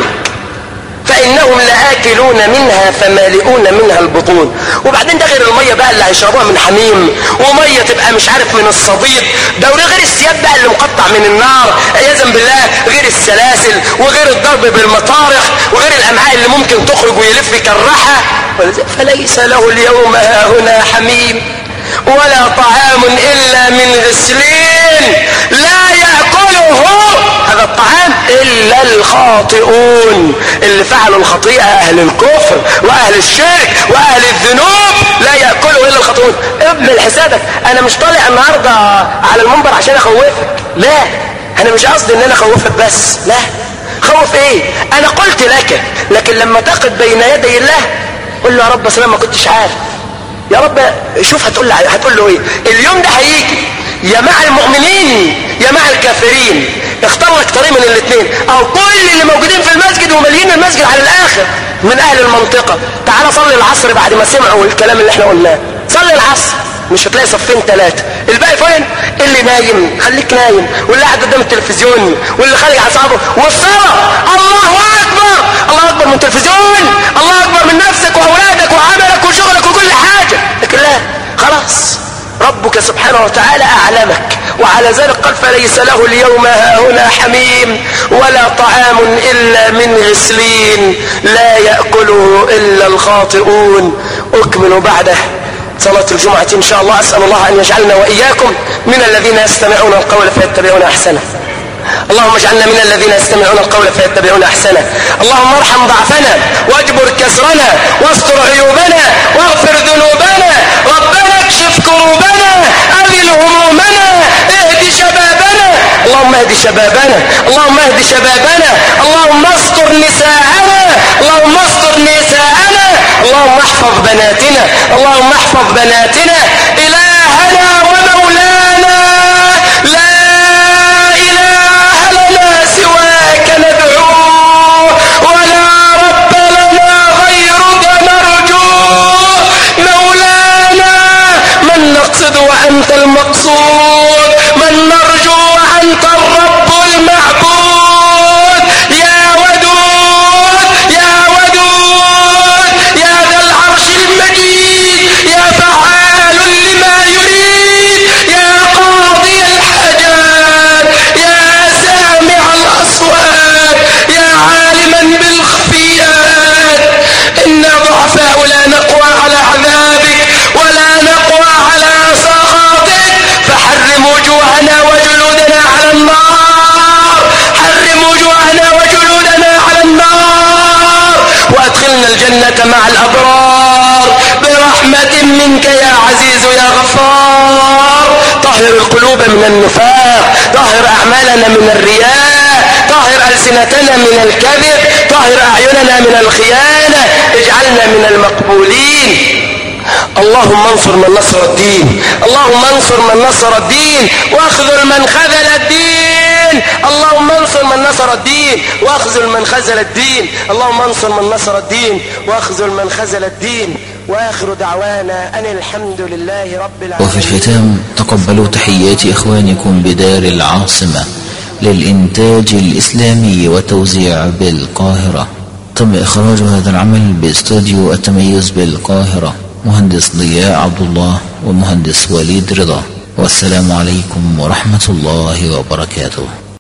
فانهم لآكلون منها فمالئون منها البطون. وبعدين ده غير الميه بقى اللي هيشربوها من حميم، وميه تبقى مش عارف من الصديد ده، غير الثياب بقى اللي مقطع من النار عياذا بالله، غير السلاسل وغير الضرب بالمطارق وغير الامعاء اللي ممكن تخرج ويلف كالرحى. فليس له اليوم هاهنا حميم ولا طعام الا من غسلين لا يأكله هذا الطعام الا الخاطئون، اللي فعلوا الخطيئة، اهل الكفر واهل الشرك واهل الذنوب لا يأكله الا الخاطئون. ابن حسابك انا مش طالع النهاردة على المنبر عشان اخوفك. لا، انا مش قصدي ان انا اخوفك بس. لا، خوف ايه؟ انا قلت لك، لكن لما تقف بين يدي الله قل له يا رب اصل ما كنتش عارف. يا رب شوف هتقول له هتقول له ايه؟ اليوم ده هيجي يا مع المؤمنين يا مع الكافرين. اختار لك طريق من الاثنين. او كل اللي موجودين في المسجد ومليين المسجد على الاخر من اهل المنطقة، تعال صلي العصر بعد ما سمعوا الكلام اللي احنا قلناه. صلي العصر مش هتلاقي صفين ثلاثة. الباقي فين؟ اللي نايم خليك نايم، واللي قاعد قدام التلفزيون، واللي خارج على صعبه. والصلاة الله اكبر، الله اكبر من التلفزيون، الله اكبر من نفسك واولادك وعملك وشغلك وكل حاجة. لكن لا، خلاص ربك سبحانه وتعالى اعلمك. وعلى ذلك قال فليس له اليوم هاهنا حميم ولا طعام الا من غسلين لا يأكله الا الخاطئون. اكمل بعده صلاة الجمعة إن شاء الله. أسأل الله أن يجعلنا وإياكم من الذين يستمعون القول فيتبعون أحسنه. اللهم اجعلنا من الذين يستمعون القول فيتبعون أحسنه. اللهم ارحم ضعفنا واجبر كسرنا واستر عيوبنا واغفر ذنوبنا. ربنا اكشف كروبنا أذل همومنا اهد شبابنا. اللهم اهد شبابنا اللهم اهد شبابنا اللهم استر نساءنا اللهم استر نساءنا. اللهم احفظ بناتنا اللهم احفظ بناتنا. إلهنا ومولانا لا سواك ندعوه ولا رب لنا غيرك نرجوه. مولانا من نقصد وأنت المقصود من نرجو وأنت الرب المعبود. يا ودود يا ودود يا ذا العرش المجيد يا فعال لما يريد يا قاضي الحاجات يا سامع الأصوات يا عالما بالخفيات. إنا ضعفاء لا نقوى على عذابك ولا نقوى على سخطك فحرم وجوهنا وجلودنا على النار. حرم وجوهنا وجلودنا على النار وأدخلنا الجنة مع الأبرار برحمة منك يا عزيز يا غفار. طهر القلوب من النفاق طهر أعمالنا من الرياء طهر ألسنتنا من الكذب طهر أعيننا من الخيانة اجعلنا من المقبولين. اللهم انصر من نصر الدين اللهم انصر من نصر الدين واخذل من خذل الدين. اللهم انصر من نصر الدين واخذل من خذل الدين. اللهم انصر من نصر الدين واخذل من خذل الدين. واخر دعوانا ان الحمد لله رب العالمين. وفي الختام تقبلوا تحيات إخوانكم بدار العاصمة للإنتاج الإسلامي والتوزيع بالقاهرة. تم إخراج هذا العمل باستوديو التميز بالقاهرة. مهندس ضياء عبد الله ومهندس وليد رضا. والسلام عليكم ورحمة الله وبركاته.